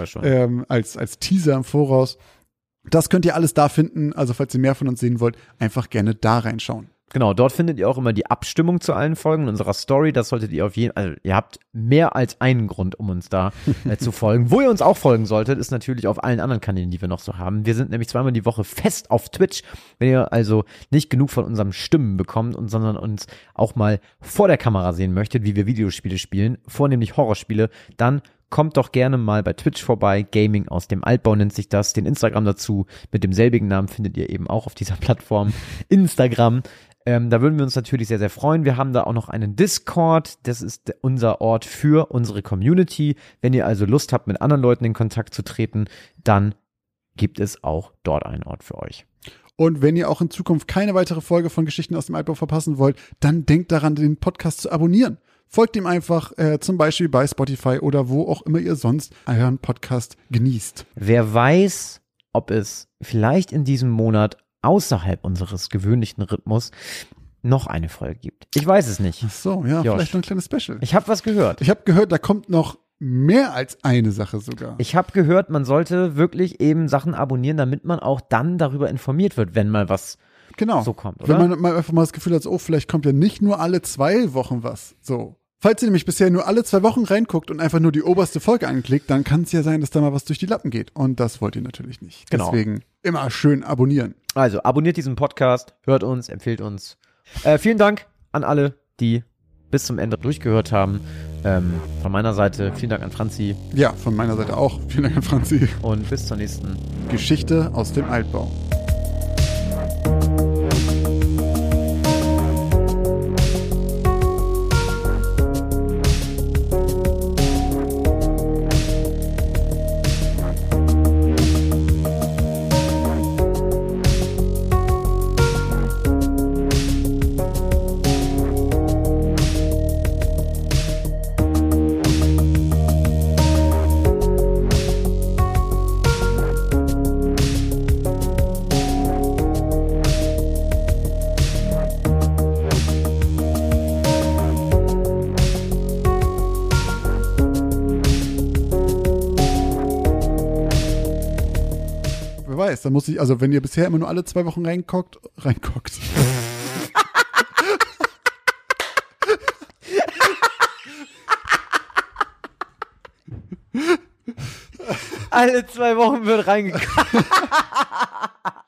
Als Teaser im Voraus. Das könnt ihr alles da finden. Also falls ihr mehr von uns sehen wollt, einfach gerne da reinschauen. Genau, dort findet ihr auch immer die Abstimmung zu allen Folgen in unserer Story. Das solltet ihr auf jeden Fall, also ihr habt mehr als einen Grund, um uns da zu folgen. Wo ihr uns auch folgen solltet, ist natürlich auf allen anderen Kanälen, die wir noch so haben. Wir sind nämlich zweimal die Woche fest auf Twitch. Wenn ihr also nicht genug von unseren Stimmen bekommt sondern uns auch mal vor der Kamera sehen möchtet, wie wir Videospiele spielen, vornehmlich Horrorspiele, dann kommt doch gerne mal bei Twitch vorbei. Gaming aus dem Altbau nennt sich das. Den Instagram dazu mit demselbigen Namen findet ihr eben auch auf dieser Plattform. Instagram. Da würden wir uns natürlich sehr, sehr freuen. Wir haben da auch noch einen Discord. Das ist unser Ort für unsere Community. Wenn ihr also Lust habt, mit anderen Leuten in Kontakt zu treten, dann gibt es auch dort einen Ort für euch. Und wenn ihr auch in Zukunft keine weitere Folge von Geschichten aus dem Altbau verpassen wollt, dann denkt daran, den Podcast zu abonnieren. Folgt ihm einfach zum Beispiel bei Spotify oder wo auch immer ihr sonst euren Podcast genießt. Wer weiß, ob es vielleicht in diesem Monat außerhalb unseres gewöhnlichen Rhythmus noch eine Folge gibt. Ich weiß es nicht. Ach so, ja, Josh, vielleicht noch ein kleines Special. Ich habe was gehört. Ich habe gehört, da kommt noch mehr als eine Sache sogar. Ich habe gehört, man sollte wirklich eben Sachen abonnieren, damit man auch dann darüber informiert wird, wenn mal was so kommt, oder? Wenn man mal einfach mal das Gefühl hat, oh, vielleicht kommt ja nicht nur alle 2 Wochen was. So. Falls ihr nämlich bisher nur alle 2 Wochen reinguckt und einfach nur die oberste Folge anklickt, dann kann es ja sein, dass da mal was durch die Lappen geht. Und das wollt ihr natürlich nicht. Genau. Deswegen immer schön abonnieren. Also abonniert diesen Podcast, hört uns, empfiehlt uns. Vielen Dank an alle, die bis zum Ende durchgehört haben. Von meiner Seite vielen Dank an Franzi. Ja, von meiner Seite auch. Vielen Dank an Franzi. Und bis zur nächsten Geschichte aus dem Altbau. Da muss ich, also wenn ihr bisher immer nur alle 2 Wochen reinguckt. Alle 2 Wochen wird reingeguckt.